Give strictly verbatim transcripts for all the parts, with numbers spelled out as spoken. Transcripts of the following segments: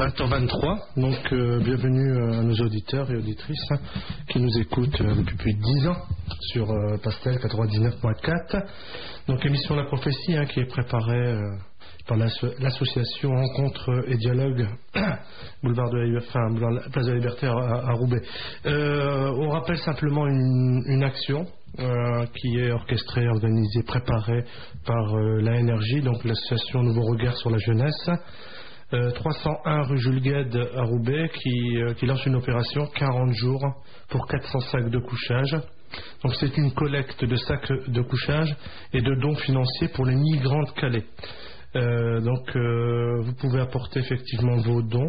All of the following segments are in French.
vingt heures vingt-trois, donc euh, bienvenue à nos auditeurs et auditrices hein, qui nous écoutent euh, depuis plus de dix ans sur euh, Pastel quatre-vingt-dix-neuf point quatre. Donc émission La Prophétie hein, qui est préparée euh, par l'association Rencontre et Dialogue boulevard de la, enfin, boulevard, place de la Liberté à, à Roubaix. Euh, on rappelle simplement une, une action euh, qui est orchestrée, organisée, préparée par euh, la N R J, donc l'association Nouveau Regard sur la Jeunesse. Euh, trois cent un rue Jules Guesde à Roubaix qui, euh, qui lance une opération quarante jours pour quatre cents sacs de couchage. Donc c'est une collecte de sacs de couchage et de dons financiers pour les migrants de Calais. Euh, donc euh, vous pouvez apporter effectivement vos dons,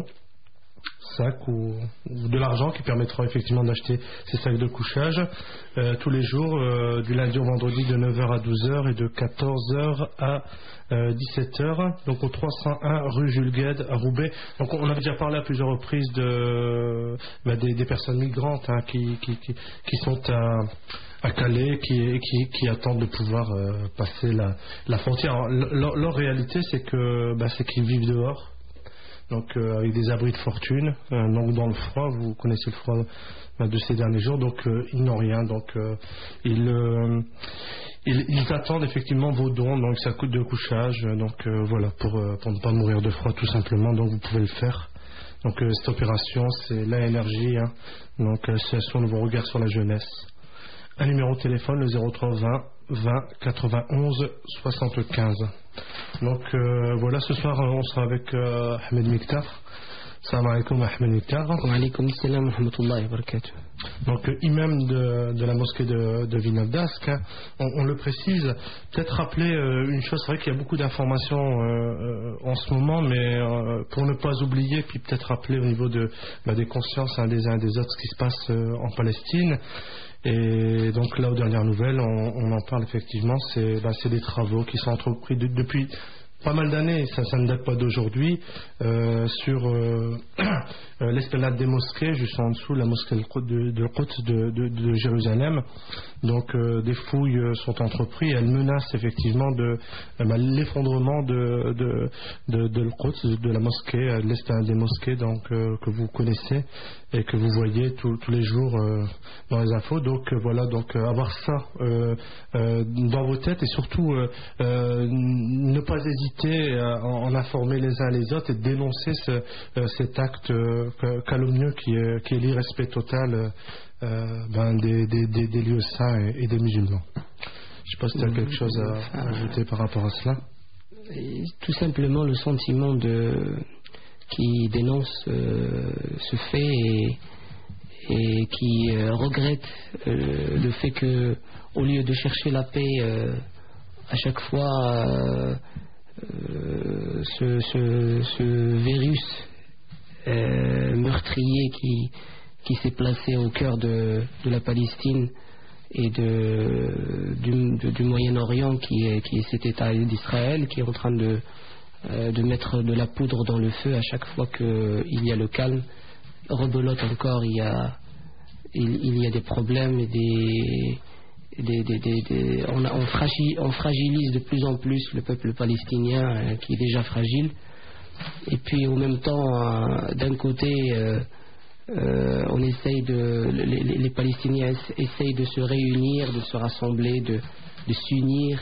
sacs ou, ou de l'argent qui permettra effectivement d'acheter ces sacs de couchage euh, tous les jours euh, du lundi au vendredi de neuf heures à douze heures et de quatorze heures à euh, dix-sept heures, donc au trois cent un rue Jules Guesde à Roubaix. Donc on avait déjà parlé à plusieurs reprises de, bah, des, des personnes migrantes hein, qui, qui, qui, qui sont à à Calais, qui, qui, qui attendent de pouvoir euh, passer la, la frontière. Alors, leur, leur réalité, c'est que bah, c'est qu'ils vivent dehors, donc euh, avec des abris de fortune, euh, donc dans le froid. Vous connaissez le froid bah, de ces derniers jours, donc euh, ils n'ont rien. Donc euh, ils, euh, ils, ils attendent effectivement vos dons, donc ça coûte de couchage, donc euh, voilà, pour, euh, pour ne pas mourir de froid tout simplement. Donc vous pouvez le faire. Donc euh, cette opération, c'est la N R J, hein, donc l'association Nouveau Regard sur la Jeunesse. Un numéro de téléphone, le zéro trois vingt vingt quatre-vingt-onze soixante-quinze. Donc euh, voilà, ce soir on sera avec euh, Ahmed Miktar. Salam alaikum Ahmed Miktar. Wa alaikum salam wa rahmatullahi wa barakatuh. Donc euh, imam de, de la mosquée de, de Vinaldask, hein, on, on le précise. Peut-être rappeler euh, une chose, c'est vrai qu'il y a beaucoup d'informations euh, euh, en ce moment, mais euh, pour ne pas oublier, puis peut-être rappeler au niveau de, bah, des consciences hein, des uns et des autres ce qui se passe euh, en Palestine. Et donc là, aux dernières nouvelles, on, on en parle effectivement, c'est bah, des travaux qui sont entrepris de, depuis pas mal d'années, ça, ça ne date pas d'aujourd'hui, euh, sur euh, l'esplanade des mosquées, juste en dessous de la mosquée de, de, Quds de, de, de Jérusalem. Donc euh, des fouilles sont entreprises et elles menacent effectivement de euh, bah, l'effondrement de, de, de, de, Quds, de la mosquée, de l'esplanade des mosquées, donc euh, que vous connaissez et que vous voyez tous tous les jours euh, dans les infos. Donc euh, voilà, donc euh, avoir ça euh, euh, dans vos têtes et surtout euh, euh, ne pas hésiter à en informer les uns les autres et dénoncer ce, euh, cet acte euh, calomnieux qui est, qui est l'irrespect total euh, ben, des, des, des, des lieux saints et, et des musulmans. Je ne sais pas si tu as quelque chose à, à ajouter par rapport à cela. Et tout simplement le sentiment de qui dénonce euh, ce fait et, et qui euh, regrette euh, le fait que au lieu de chercher la paix euh, à chaque fois euh, euh, ce, ce, ce virus euh, meurtrier qui, qui s'est placé au cœur de, de la Palestine et de, du, de, du Moyen-Orient qui est, qui est cet État d'Israël qui est en train de de mettre de la poudre dans le feu à chaque fois qu'il y a le calme. Rebelote encore, il y a, il, il y a des problèmes et des, des, des, des, des on, a, on, fragilise, on fragilise de plus en plus le peuple palestinien hein, qui est déjà fragile. Et puis au même temps, euh, d'un côté, euh, euh, on essaye de, les, les Palestiniens essayent de se réunir, de se rassembler, de, de s'unir.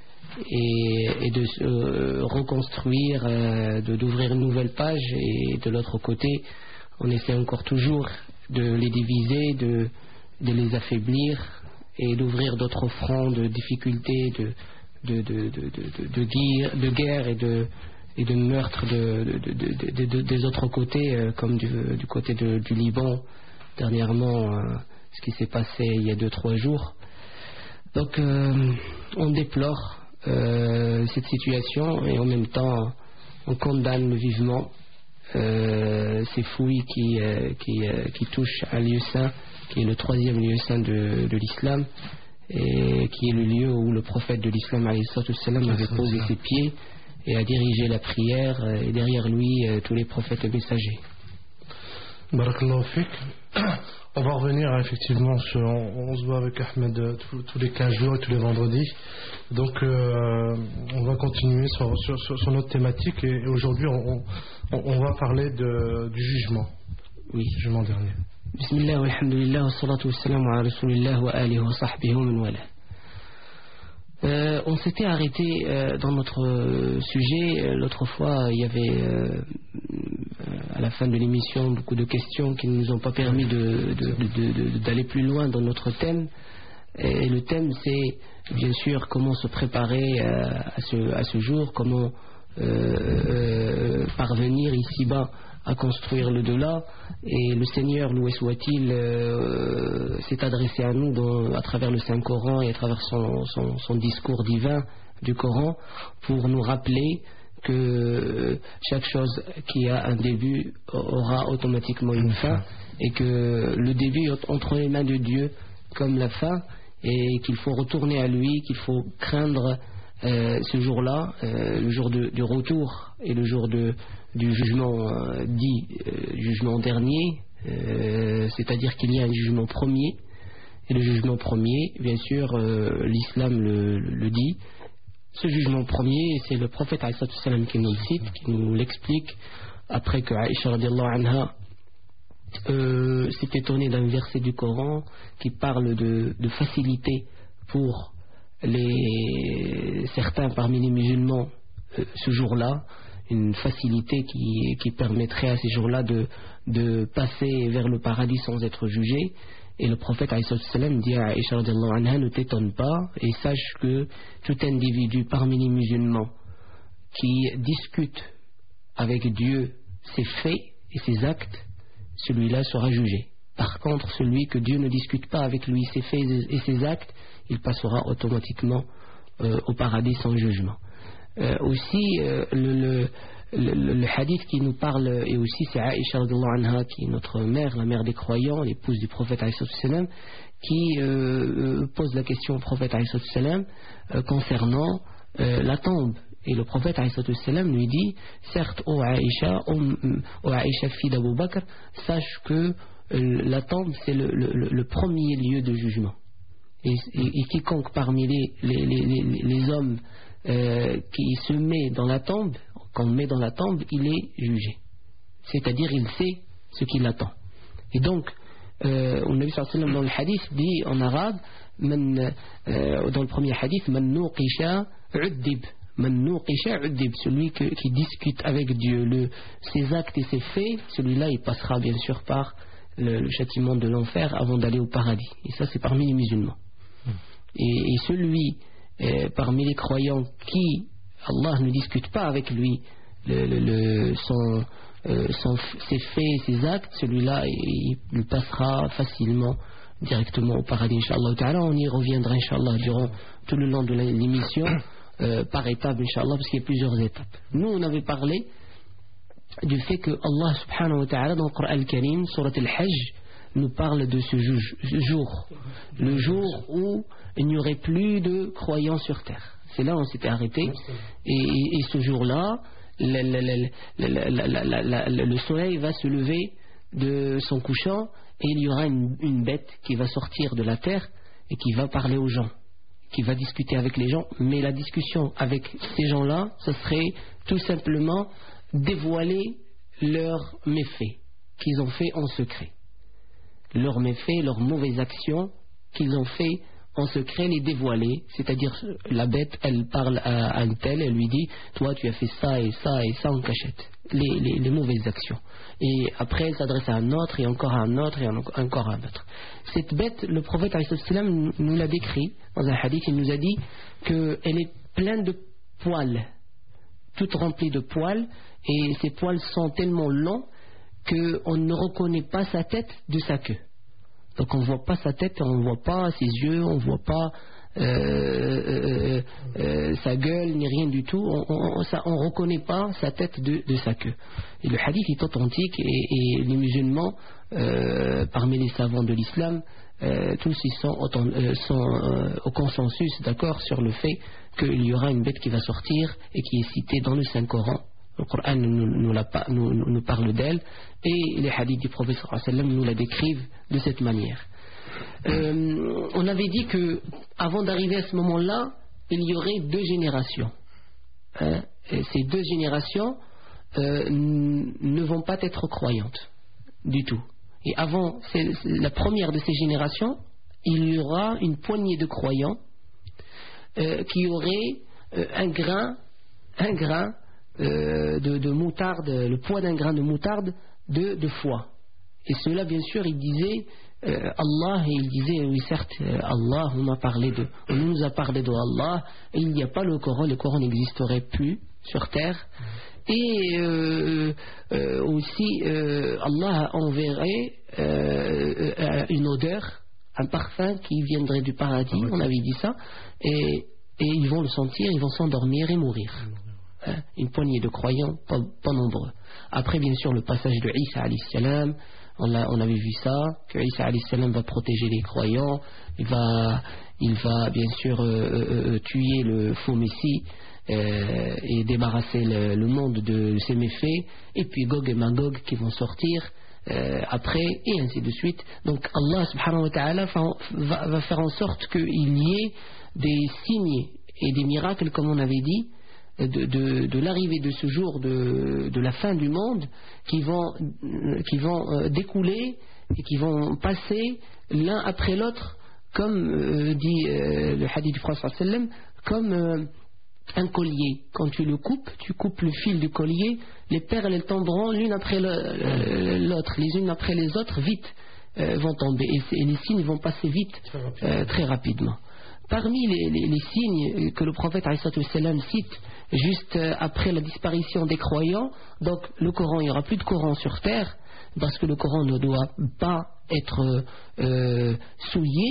Et, et de euh, reconstruire, euh, de, d'ouvrir une nouvelle page, et de l'autre côté, on essaie encore toujours de les diviser, de, de les affaiblir et d'ouvrir d'autres fronts de difficultés, de, de, de, de, de, de, guerre, de guerre et de, et de meurtre de, de, de, de, de, des autres côtés, euh, comme du, du côté de, du Liban, dernièrement, euh, ce qui s'est passé il y a deux trois jours. Donc, euh, on déplore Euh, cette situation et en même temps on condamne vivement euh, ces fouilles qui, euh, qui, euh, qui touchent un lieu saint qui est le troisième lieu saint de, de l'islam et qui est le lieu où le prophète de l'islam avait posé ses pieds et a dirigé la prière et derrière lui euh, tous les prophètes et messagers. Barakallahu fik. On va revenir effectivement sur, on, on se voit avec Ahmed euh, tous, tous les quinze jours et tous les vendredis. Donc euh, on va continuer sur, sur, sur, sur notre thématique et, et aujourd'hui on, on, on va parler de, du jugement. Oui. Jugement dernier. Bismillah, walhamdulillah, wa salatu wa salam ala rasulillah wa alihi wa sahbihi wa man wala. Euh, on s'était arrêté euh, dans notre euh, sujet. L'autre fois, il y avait euh, à la fin de l'émission beaucoup de questions qui ne nous ont pas permis de, de, de, de, de, d'aller plus loin dans notre thème. Et le thème, c'est bien sûr comment se préparer euh, à, ce, à ce jour, comment euh, euh, parvenir ici-bas à construire le delà. Et le Seigneur, loué soit-il, euh, s'est adressé à nous dans, à travers le Saint-Coran et à travers son, son, son discours divin du Coran pour nous rappeler que chaque chose qui a un début aura automatiquement une fin et que le début est entre les mains de Dieu comme la fin et qu'il faut retourner à lui, qu'il faut craindre euh, ce jour-là, euh, le jour de, du retour et le jour de du jugement euh, dit euh, jugement dernier, euh, c'est-à-dire qu'il y a un jugement premier, et le jugement premier, bien sûr, euh, l'islam le, le dit. Ce jugement premier, c'est le prophète alayhi salam qui nous le cite, qui nous l'explique, après que Aïcha radiallahu anha euh, s'est étonnée d'un verset du Coran qui parle de, de facilité pour les, certains parmi les musulmans euh, ce jour-là, une facilité qui, qui permettrait à ces jours-là de, de passer vers le paradis sans être jugé. Et le prophète alayhi salam dit à Aïcha radiallahu anha, ne t'étonne pas et sache que tout individu parmi les musulmans qui discute avec Dieu ses faits et ses actes, celui-là sera jugé. Par contre, celui que Dieu ne discute pas avec lui ses faits et ses actes, il passera automatiquement euh, au paradis sans jugement. Euh, aussi, euh, le, le, le, le hadith qui nous parle, et aussi c'est Aïcha radiallahu anha, qui est notre mère, la mère des croyants, l'épouse du prophète alayhi salam, qui euh, pose la question au prophète alayhi salam euh, concernant euh, la tombe. Et le prophète alayhi salam lui dit, certes, ô Aïcha, ô Aïcha fille d'Abou Bakr, sache que euh, la tombe c'est le, le, le premier lieu de jugement. Et, et, et quiconque parmi les, les, les, les, les hommes Euh, qui se met dans la tombe, qu'on met dans la tombe, il est jugé. C'est-à-dire, il sait ce qui l'attend. Et donc, euh, le Nabi sallallahu alayhi wa sallam dans le hadith dit en arabe, man, euh, dans le premier hadith, man nuqisha uddib, man nuqisha uddib, celui que, qui discute avec Dieu, le, ses actes et ses faits, celui-là, il passera bien sûr par le, le châtiment de l'enfer avant d'aller au paradis. Et ça, c'est parmi les musulmans. Et, et celui Euh, parmi les croyants qui, Allah ne discute pas avec lui le, le, le, son, euh, son, ses faits et ses actes, celui-là il, il passera facilement directement au paradis, Inch'Allah ta'ala. On y reviendra Inch'Allah durant tout le long de l'émission euh, par étapes, Inch'Allah, parce qu'il y a plusieurs étapes. Nous on avait parlé du fait que Allah subhanahu wa ta'ala dans le Coran al-Karim, surat al-Hajj, nous parle de ce jour, le jour où il n'y aurait plus de croyants sur terre. C'est là où on s'était arrêté. Et, et, et ce jour-là, le, le, le, le, le soleil va se lever de son couchant et il y aura une, une bête qui va sortir de la terre et qui va parler aux gens, qui va discuter avec les gens. Mais la discussion avec ces gens-là, ce serait tout simplement dévoiler leurs méfaits qu'ils ont fait en secret. Leurs méfaits, leurs mauvaises actions qu'ils ont fait en secret, les dévoiler. C'est-à-dire, la bête, elle parle à un tel, elle lui dit, toi tu as fait ça et ça et ça en cachette. Les, les, les mauvaises actions. Et après, elle s'adresse à un autre, et encore à un autre, et encore à un autre. Cette bête, le prophète alayhi salam nous l'a décrit dans un hadith. Il nous a dit qu'elle est pleine de poils, toute remplie de poils, et ces poils sont tellement longs qu'on ne reconnaît pas sa tête de sa queue. Donc on ne voit pas sa tête, on ne voit pas ses yeux, on ne voit pas euh, euh, euh, sa gueule, ni rien du tout. On ne reconnaît pas sa tête de, de sa queue. Et le hadith est authentique et, et les musulmans, euh, parmi les savants de l'islam, euh, tous ils sont, euh, sont euh, au consensus, d'accord, sur le fait qu'il y aura une bête qui va sortir et qui est citée dans le Saint-Coran Le Coran nous, nous, la, nous, nous parle d'elle et les hadiths du prophète sallallahu alayhi wa sallam nous la décrivent de cette manière. Euh, on avait dit que avant d'arriver à ce moment-là, il y aurait deux générations. Hein, et ces deux générations euh, ne vont pas être croyantes du tout. Et avant la première de ces générations, il y aura une poignée de croyants euh, qui auraient euh, un grain, un grain euh, de, de moutarde, le poids d'un grain de moutarde de, de foi. Et cela, bien sûr, il disait euh, Allah, et il disait, oui certes, euh, Allah, on m'a parlé de, on nous a parlé de Allah, et il n'y a pas le Coran, le Coran n'existerait plus sur terre. Et euh, euh, aussi, euh, Allah enverrait euh, euh, une odeur, un parfum qui viendrait du paradis, on avait dit ça, et, et ils vont le sentir, ils vont s'endormir et mourir. Hein, une poignée de croyants, pas, pas nombreux. Après, bien sûr, le passage de Isa alayhi salam, on, a, on avait vu ça, que Isa alayhi salam va protéger les croyants, il va, il va bien sûr euh, euh, tuer le faux messie, Euh, et débarrasser le, le monde de ses méfaits, et puis Gog et Magog qui vont sortir euh, après, et ainsi de suite. Donc Allah subhanahu wa ta'ala va, va faire en sorte qu'il y ait des signes et des miracles, comme on avait dit, de, de, de l'arrivée de ce jour de, de la fin du monde, qui vont, qui vont euh, découler et qui vont passer l'un après l'autre, comme euh, dit euh, le hadith du prophète sallallahu alayhi wa sallam, comme euh, un collier. Quand tu le coupes, tu coupes le fil du collier, les perles elles tomberont l'une après l'autre, les unes après les autres, vite euh, vont tomber, et, et les signes vont passer vite, très, euh, très rapidement. Parmi les, les, les signes que le prophète alayhi salam cite juste après la disparition des croyants, donc le Coran, il n'y aura plus de Coran sur terre, parce que le Coran ne doit pas être euh, souillé,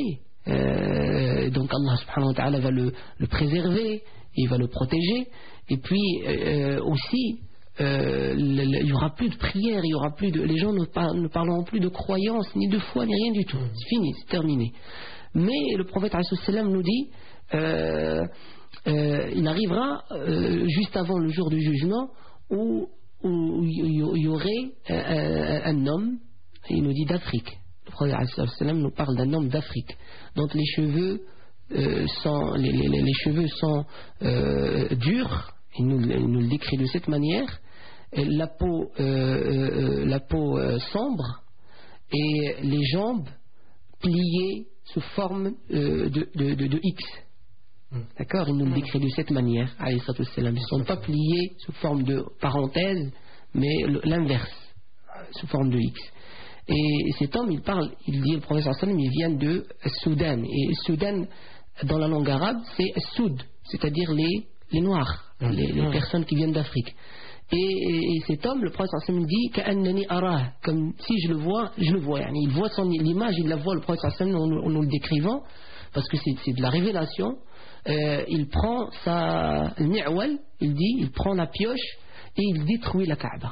euh, donc Allah subhanahu wa ta'ala va le, le préserver, il va le protéger, et puis euh, aussi euh, il n'y aura plus de prière, il y aura plus de, les gens ne, par, ne parleront plus de croyance, ni de foi, ni rien du tout, c'est fini, c'est terminé. Mais le prophète alayhi salam nous dit euh, euh, il arrivera euh, juste avant le jour du jugement où, où il y aurait un, un homme, il nous dit d'Afrique, le prophète alayhi salam nous parle d'un homme d'Afrique dont les cheveux Euh, sont, les, les, les cheveux sont euh, durs, il nous, il nous le décrit de cette manière, la peau, euh, euh, la peau euh, sombre, et les jambes pliées sous forme euh, de, de, de, de X. D'accord, il nous le décrit de cette manière, alayhi salam. Ils ne sont pas pliés sous forme de parenthèse, mais l'inverse, sous forme de X. Et cet homme, il parle, il dit, le professeur sallam, il vient de Soudan, et Soudan, dans la langue arabe, c'est Soud, c'est-à-dire les, les Noirs, mmh. les, les mmh. personnes qui viennent d'Afrique. Et, et, et cet homme, le prophète sallam dit Ka'annani arah, comme si je le vois, je le vois. Yani, il voit son l'image, il la voit, le prophète sallam, en, en nous le décrivant, parce que c'est, c'est de la révélation. Euh, il prend sa ni'wal, il dit, il prend la pioche et il détruit la Kaaba.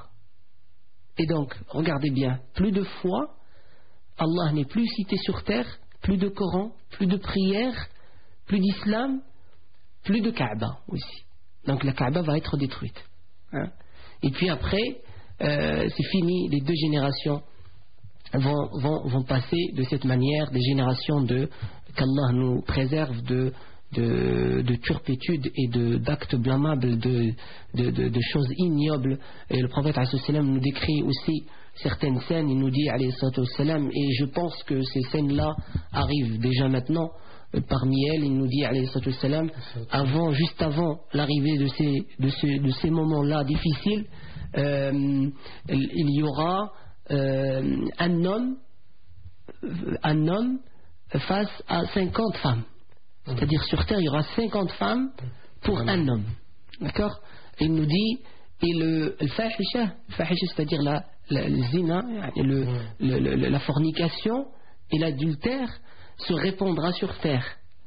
Et donc, regardez bien, plus de foi, Allah n'est plus cité sur terre, plus de Coran, plus de prière, plus d'islam, plus de Kaaba aussi. Donc la Kaaba va être détruite. Hein. Et puis après, euh, c'est fini, les deux générations vont, vont, vont passer de cette manière, des générations de qu'Allah nous préserve de De, de turpitude et de, d'actes blâmables, de, de, de, de choses ignobles. Et le prophète alayhi salam nous décrit aussi certaines scènes, il nous dit alayhi salam, et je pense que ces scènes-là arrivent déjà maintenant, euh, parmi elles, il nous dit alayhi salam, avant, juste avant l'arrivée de ces, de ce, de ces moments-là difficiles, euh, il y aura euh, un homme, un homme face à cinquante femmes. C'est-à-dire sur terre il y aura cinquante femmes pour un homme. D'accord. Il nous dit, et le, le fahisha, le fahisha c'est-à-dire la, la, le zina, le, le, le, la fornication et l'adultère se répandra sur terre.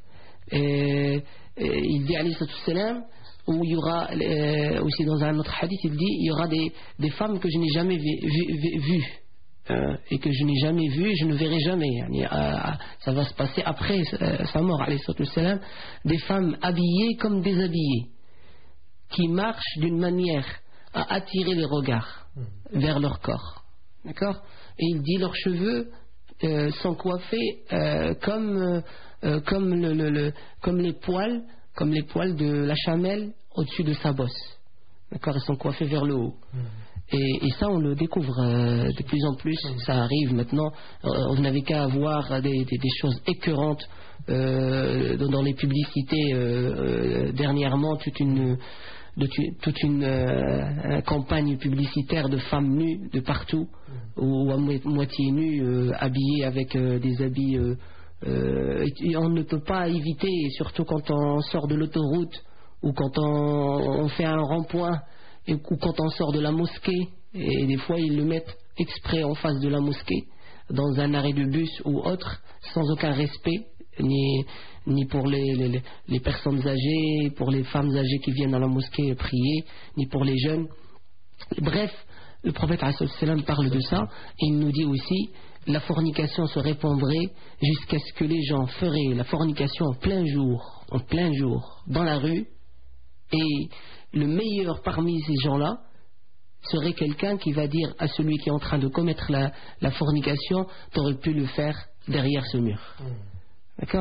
Et, et il dit alayhi salam, où il y aura euh, aussi dans un autre hadith, il dit il y aura des, des femmes que je n'ai jamais vues vu, vu, vu, euh, et que je n'ai jamais vues et je ne verrai jamais. Yani, euh, ça va se passer après euh, sa mort, alayhi salam, des femmes habillées comme déshabillées, qui marchent d'une manière à attirer les regards vers leur corps. D'accord ? Et il dit leurs cheveux euh, sont coiffés euh, comme, euh, comme, le, le, le, comme les poils, comme les poils de la chamelle au-dessus de sa bosse. D'accord ? Ils sont coiffés vers le haut. Mmh. Et, et ça, on le découvre euh, de plus en plus. Mmh. Ça arrive maintenant. Euh, vous n'avez qu'à voir des, des, des choses écœurantes euh, dans, dans les publicités. Euh, euh, dernièrement, toute une, de, toute une euh, campagne publicitaire de femmes nues de partout, mmh. ou à moitié nues, euh, habillées avec euh, des habits. Euh, euh, et on ne peut pas éviter, surtout quand on sort de l'autoroute ou quand on, on fait un rond-point. Et, ou quand on sort de la mosquée, et des fois ils le mettent exprès en face de la mosquée, dans un arrêt de bus ou autre, sans aucun respect, ni, ni pour les, les, les personnes âgées, pour les femmes âgées qui viennent à la mosquée prier, ni pour les jeunes. Bref, le prophète ﷺ parle de ça, et il nous dit aussi, la fornication se répandrait jusqu'à ce que les gens feraient la fornication en plein jour, en plein jour, dans la rue, et le meilleur parmi ces gens-là serait quelqu'un qui va dire à celui qui est en train de commettre la, la fornication, t'aurais pu le faire derrière ce mur. Mmh. D'accord ?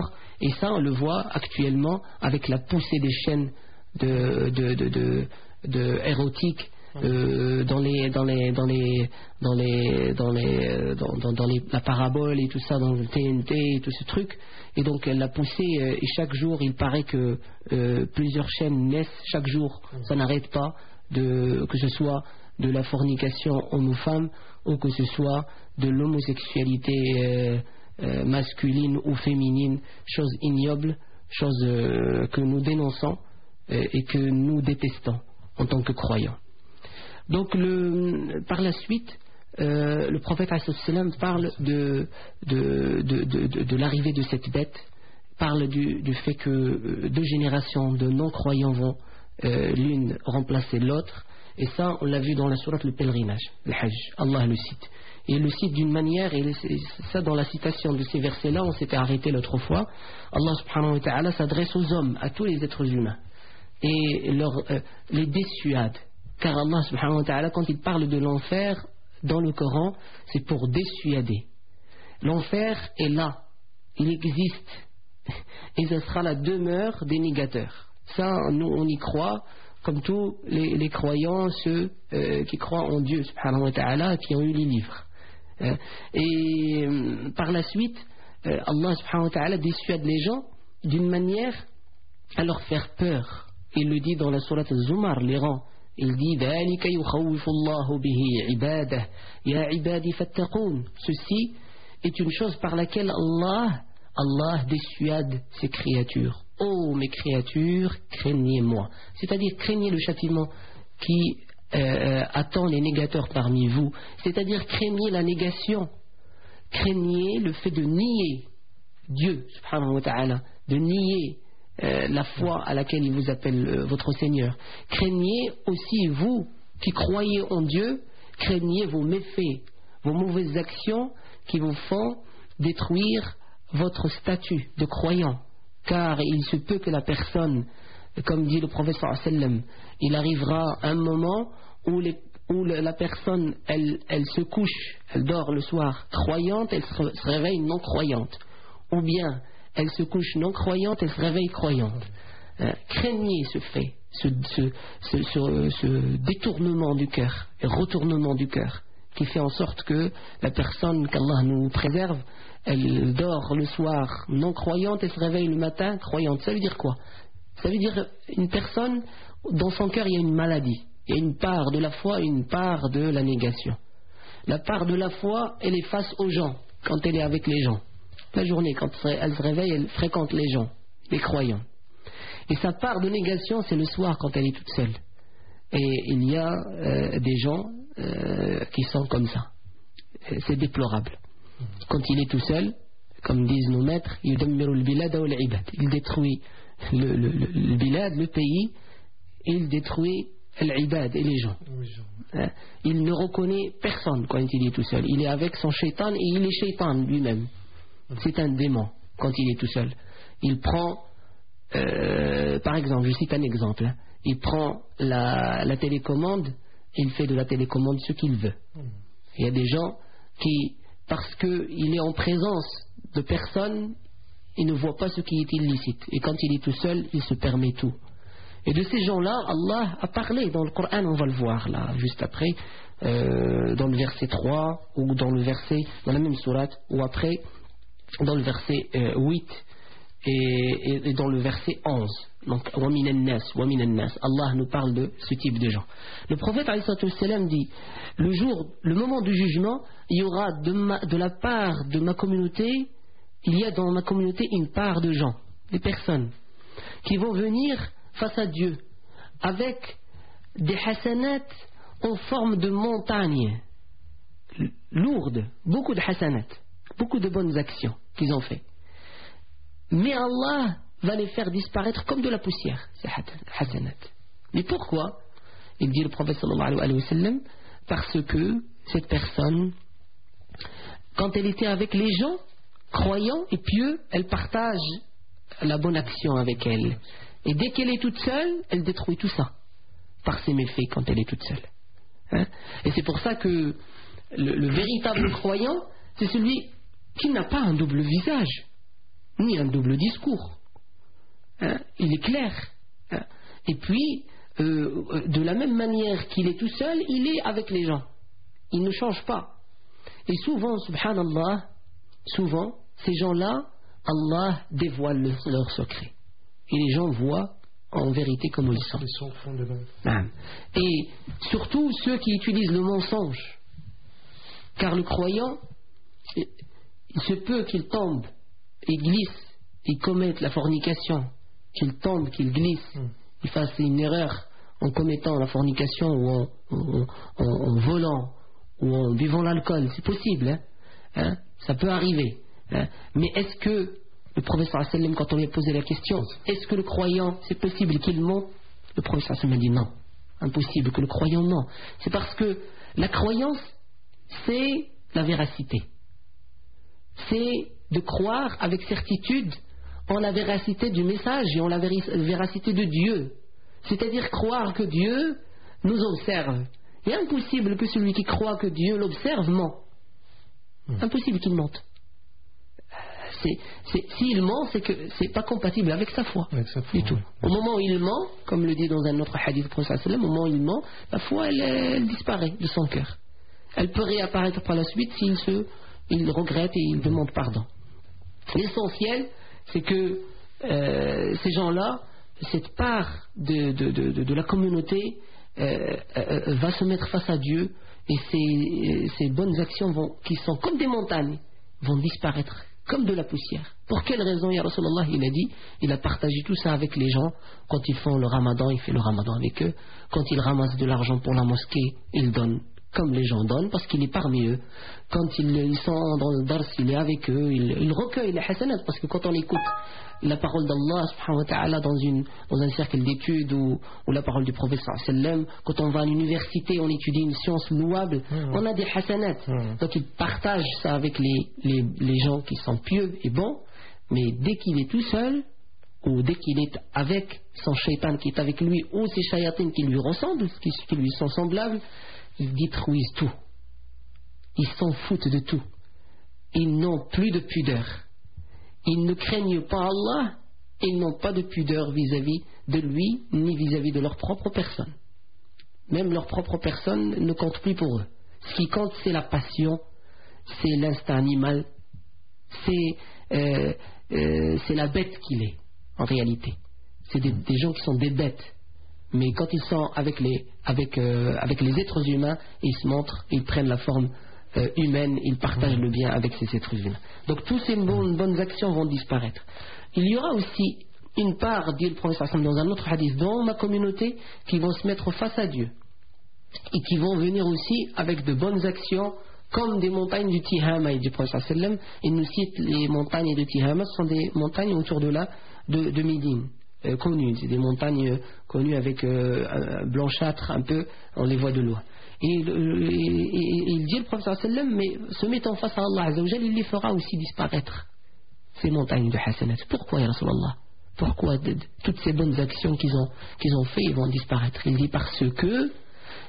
Et ça, on le voit actuellement avec la poussée des chaînes de, de, de, de, de érotiques euh, dans les dans les dans les dans les dans les dans, dans, dans les, la parabole et tout ça, dans le T N T et tout ce truc. Et donc elle l'a poussé, euh, et chaque jour il paraît que euh, plusieurs chaînes naissent chaque jour. Ça n'arrête pas, de, que ce soit de la fornication homme-femme ou que ce soit de l'homosexualité euh, euh, masculine ou féminine, chose ignoble, chose euh, que nous dénonçons euh, et que nous détestons en tant que croyants. Donc le, par la suite, euh, le prophète ﷺ parle de, de, de, de, de, de l'arrivée de cette bête, parle du, du fait que deux générations de non-croyants vont euh, l'une remplacer l'autre, et ça on l'a vu dans la sourate le pèlerinage, le Hajj, Allah le cite. Et il le cite d'une manière, et ça dans la citation de ces versets-là, on s'était arrêté l'autre fois, Allah subhanahu wa ta'ala s'adresse aux hommes, à tous les êtres humains, et leur, euh, les dissuade. Car Allah subhanahu wa ta'ala, quand il parle de l'enfer dans le Coran, c'est pour dissuader. L'enfer est là, il existe, et ce sera la demeure des négateurs. Ça, nous on y croit, comme tous les, les croyants, ceux euh, qui croient en Dieu subhanahu wa ta'ala, qui ont eu les livres. Euh, et euh, par la suite, euh, Allah subhanahu wa ta'ala dissuade les gens d'une manière à leur faire peur. Il le dit dans la sourate Az-Zumar, les rangs. Il dit ذلك يخوف الله به عباده يا عبادي فاتقون. Ceci est une chose par laquelle Allah Allah dissuade ses créatures. Oh mes créatures, craignez-moi. C'est-à-dire craignez le châtiment qui euh, attend les négateurs parmi vous. C'est-à-dire craignez la négation. Craignez le fait de nier Dieu subhanahu wa ta'ala, de nier Euh, la foi à laquelle il vous appelle euh, votre Seigneur. Craignez aussi, vous qui croyez en Dieu, craignez vos méfaits, vos mauvaises actions qui vous font détruire votre statut de croyant. Car il se peut que la personne, comme dit le prophète sallallahu alayhi wa sallam, il arrivera un moment où, les, où la personne elle, elle se couche, elle dort le soir croyante, elle se, se réveille non croyante, ou bien elle se couche non croyante, elle se réveille croyante. Euh, craignez ce fait, ce, ce, ce, ce, ce détournement du cœur, retournement du cœur, qui fait en sorte que la personne qu'Allah nous préserve, elle dort le soir non croyante, elle se réveille le matin croyante. Ça veut dire quoi? Ça veut dire une personne, dans son cœur il y a une maladie, il y a une part de la foi et une part de la négation. La part de la foi, elle est face aux gens, quand elle est avec les gens. La journée, quand elle se réveille, elle fréquente les gens, les croyants. Et sa part de négation, c'est le soir, quand elle est toute seule. Et il y a euh, des gens euh, qui sont comme ça. C'est déplorable. Quand il est tout seul, comme disent nos maîtres, il détruit le, le, le, le bilad, le pays, et il détruit l'ibad et les gens. Hein? Il ne reconnaît personne quand il est tout seul. Il est avec son shaitan et il est shaitan lui-même. C'est un démon quand il est tout seul. Il prend, euh, par exemple, je cite un exemple, hein, il prend la, la télécommande il fait de la télécommande ce qu'il veut. Il y a des gens qui, parce qu'il est en présence de personnes, il ne voit pas ce qui est illicite. Et quand il est tout seul, il se permet tout. Et de ces gens-là, Allah a parlé dans le Coran, on va le voir là, juste après, euh, dans le verset trois, ou dans le verset, dans la même sourate, ou après, dans le verset euh, huit, et, et, et dans le verset onze. Donc, wa minan nas, wa minan nas. Allah nous parle de ce type de gens. Le prophète alayhi salatu wassalam dit, le jour, le moment du jugement, il y aura de, ma, de la part de ma communauté, il y a dans ma communauté une part de gens, des personnes, qui vont venir face à Dieu avec des hasanat en forme de montagnes lourdes, beaucoup de hasanat, beaucoup de bonnes actions qu'ils ont fait. Mais Allah va les faire disparaître comme de la poussière, ces hasanat. Mais pourquoi? Il dit le prophète sallallahu alayhi wa sallam, parce que cette personne, quand elle était avec les gens croyants et pieux, elle partage la bonne action avec elle. Et dès qu'elle est toute seule, elle détruit tout ça par ses méfaits quand elle est toute seule. Hein? Et c'est pour ça que le, le véritable croyant, c'est celui qui n'a pas un double visage, ni un double discours. Hein? Il est clair. Hein? Et puis, euh, de la même manière qu'il est tout seul, il est avec les gens. Il ne change pas. Et souvent, subhanallah, souvent, ces gens-là, Allah dévoile le, leur secret. Et les gens voient en vérité comme ils sont. Ils sont au fond de l'homme. Et surtout ceux qui utilisent le mensonge. Car le croyant, il se peut qu'il tombe et glisse, il commette la fornication, qu'il tombe, qu'il glisse, mm. il fasse une erreur en commettant la fornication ou en, en, en, en volant ou en buvant l'alcool. C'est possible, hein? Hein? Ça peut arriver. Hein? Mais est-ce que le prophète sallallahu alayhi wa sallam, quand on lui a posé la question, est-ce que le croyant, c'est possible qu'il ment? Le prophète sallallahu alayhi wa sallam a dit non. Impossible que le croyant ment. C'est parce que la croyance, c'est la véracité. C'est de croire avec certitude en la véracité du message et en la véracité de Dieu. C'est-à-dire croire que Dieu nous observe. Il est impossible que celui qui croit que Dieu l'observe ment. Impossible qu'il mente. C'est, c'est, s'il ment, c'est que c'est pas compatible avec sa foi, avec sa foi du tout. Au moment où il ment, comme le dit dans un autre hadith, au moment où il ment, la foi elle, elle disparaît de son cœur. Elle peut réapparaître par la suite s'il se, il regrette et il demande pardon. L'essentiel, c'est que euh, ces gens-là, cette part de, de, de, de, de la communauté euh, euh, va se mettre face à Dieu et ces, ces bonnes actions vont, qui sont comme des montagnes vont disparaître comme de la poussière. Pour quelle raison, Ya Rasulallah, il a dit, il a partagé tout ça avec les gens. Quand ils font le ramadan, il fait le ramadan avec eux. Quand ils ramassent de l'argent pour la mosquée, il donne comme les gens donnent, parce qu'il est parmi eux. Quand ils, ils sont dans le dars, il est avec eux, il, il recueille les hasanat, parce que quand on écoute la parole d'Allah subhanahu wa ta'ala dans, une, dans un cercle d'études ou, ou la parole du prophète sallallahu alayhi wa sallam, quand on va à l'université, on étudie une science louable, mmh. on a des hasanat. Mmh. Donc il partage ça avec les, les, les gens qui sont pieux et bons, mais dès qu'il est tout seul, ou dès qu'il est avec son shaitan qui est avec lui, ou ses shayatines qui lui ressemblent, qui, qui lui sont semblables, ils détruisent tout. Ils s'en foutent de tout. Ils n'ont plus de pudeur. Ils ne craignent pas Allah. Ils n'ont pas de pudeur vis-à-vis de lui, ni vis-à-vis de leur propre personne. Même leur propre personne ne compte plus pour eux. Ce qui compte, c'est la passion, c'est l'instinct animal, c'est, euh, euh, c'est la bête qu'il est, en réalité. C'est des, des gens qui sont des bêtes. Mais quand ils sont avec les, avec, euh, avec les êtres humains, ils se montrent, ils prennent la forme euh, humaine, ils partagent le bien avec ces êtres humains. Donc toutes ces bonnes, bonnes actions vont disparaître. Il y aura aussi une part, dit le prophète dans un autre hadith, dans ma communauté, qui vont se mettre face à Dieu. Et qui vont venir aussi avec de bonnes actions, comme des montagnes du Tihama, et du prophète. Il nous cite les montagnes de Tihama, ce sont des montagnes autour de là, de, de Médine. Euh, connues, c'est des montagnes euh, connues avec euh, un blanchâtre un peu, on les voit de loin. Et, et, et, et il dit le prophète sallam, mais se mettant face à Allah Azzawajal, il les fera aussi disparaître, ces montagnes de hasanat. Pourquoi, ya Rasulallah? Pourquoi de, de, toutes ces bonnes actions qu'ils ont, qu'ils ont fait, ils vont disparaître? Il dit parce que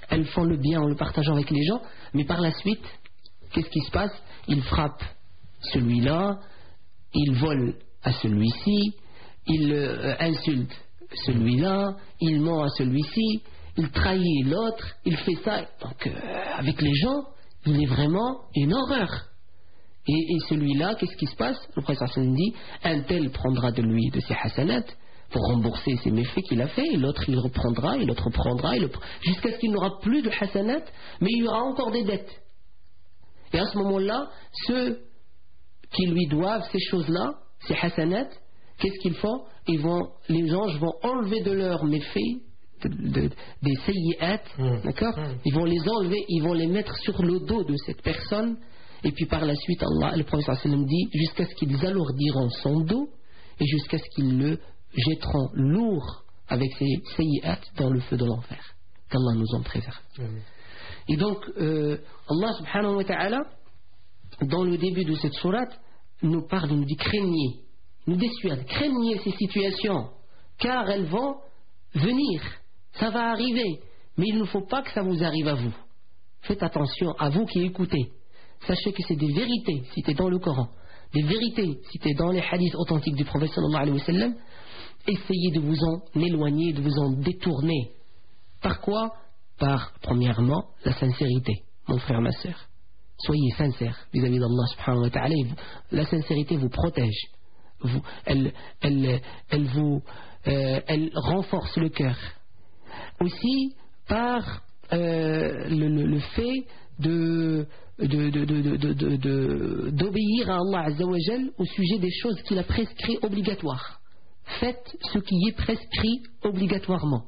elles font le bien en le partageant avec les gens, mais par la suite, qu'est-ce qui se passe? Ils frappent celui-là, ils volent à celui-ci, ils euh, insultent celui-là, ils ment à celui-ci, il trahit l'autre, il fait ça. Donc, euh, avec les gens, il est vraiment une horreur. Et, et celui-là, qu'est-ce qui se passe? Le prophète sallallahu alayhi wa sallam dit, un tel prendra de lui de ses hasanat pour rembourser ses méfaits qu'il a fait, et l'autre il reprendra, et l'autre prendra, et le... jusqu'à ce qu'il n'aura plus de hasanat, mais il y aura encore des dettes. Et à ce moment-là, ceux qui lui doivent ces choses-là, ces hasanat, qu'est-ce qu'ils font? Ils vont, les anges vont enlever de leurs méfaits, de, de, des sayyi'at, mmh. d'accord mmh. Ils vont les enlever, ils vont les mettre sur le dos de cette personne, et puis par la suite, Allah, le prophète sallallahu alayhi wa sallam dit, jusqu'à ce qu'ils alourdiront son dos, et jusqu'à ce qu'ils le jetteront lourd avec ses sayyi'at dans le feu de l'enfer. Qu'Allah nous en préserve. Mmh. Et donc, euh, Allah subhanahu wa ta'ala, dans le début de cette sourate, nous parle, nous dit craignez, nous dissuade, craignez ces situations, car elles vont venir, ça va arriver, mais il ne faut pas que ça vous arrive à vous. Faites attention à vous qui écoutez. Sachez que c'est des vérités citées dans le Coran, des vérités citées dans les hadiths authentiques du prophète sallallahu alayhi wa sallam. Essayez de vous en éloigner, de vous en détourner. Par quoi? Par, premièrement, la sincérité, mon frère, ma soeur. Soyez sincères vis-à-vis d'Allah subhanahu wa ta'ala. La sincérité vous protège. Vous, elle, elle, elle, vous, euh, elle renforce le cœur. Aussi, par euh, le, le, le fait de, de, de, de, de, de, de, d'obéir à Allah Azza wa Jal au sujet des choses qu'il a prescrit obligatoires. Faites ce qui est prescrit obligatoirement.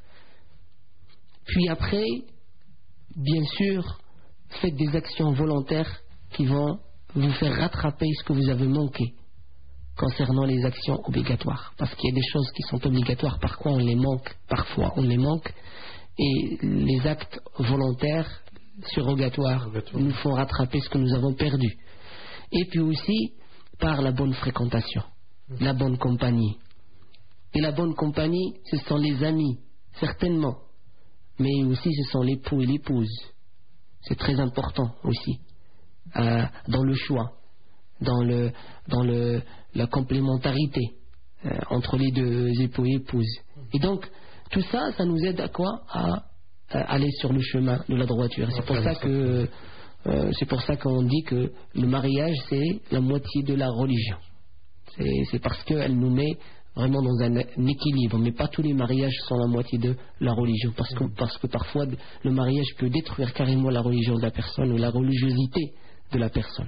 Puis après, bien sûr, faites des actions volontaires qui vont vous faire rattraper ce que vous avez manqué concernant les actions obligatoires. Parce qu'il y a des choses qui sont obligatoires, par quoi on les manque, parfois on les manque, et les actes volontaires, surrogatoires, nous font rattraper ce que nous avons perdu. Et puis aussi, par la bonne fréquentation, la bonne compagnie. Et la bonne compagnie, ce sont les amis, certainement, mais aussi ce sont l'époux et l'épouse. C'est très important aussi, euh, dans le choix, dans, le, dans le, la complémentarité euh, entre les deux époux et épouses. Et donc, tout ça, ça nous aide à quoi? À, à aller sur le chemin de la droiture. C'est pour ça que euh, c'est pour ça qu'on dit que le mariage, c'est la moitié de la religion. C'est, c'est parce qu'elle nous met vraiment dans un, un équilibre, mais pas tous les mariages sont la moitié de la religion, parce que, parce que parfois le mariage peut détruire carrément la religion de la personne ou la religiosité de la personne.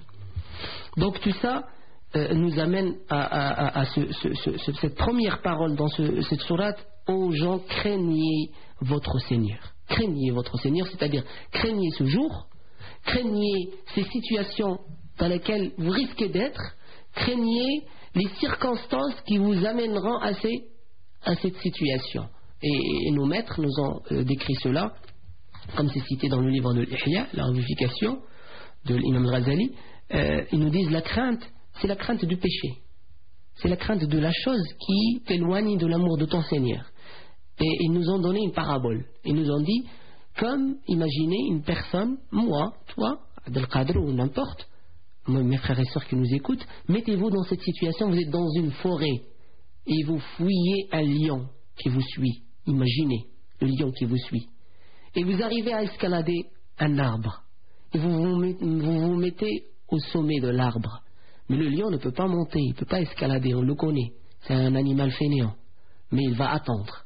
Donc tout ça euh, nous amène à, à, à, à ce, ce, ce, cette première parole dans ce, cette sourate: aux gens, craignez votre Seigneur. Craignez votre Seigneur, c'est-à-dire craignez ce jour, craignez ces situations dans lesquelles vous risquez d'être, craignez les circonstances qui vous amèneront à, ces, à cette situation. Et, et nos maîtres nous ont euh, décrit cela, comme c'est cité dans le livre de l'Ihya, la revivification de l'imam al-Ghazali. Euh, ils nous disent la crainte, c'est la crainte du péché. C'est la crainte de la chose qui t'éloigne de l'amour de ton Seigneur. Et ils nous ont donné une parabole. Ils nous ont dit, comme imaginez une personne, moi, toi, Abdelkader ou n'importe, mes frères et sœurs qui nous écoutent, mettez-vous dans cette situation, vous êtes dans une forêt et vous fouillez un lion qui vous suit. Imaginez le lion qui vous suit. Et vous arrivez à escalader un arbre. Et vous vous, mettez, vous vous mettez au sommet de l'arbre. Mais le lion ne peut pas monter, il ne peut pas escalader, on le connaît. C'est un animal fainéant. Mais il va attendre.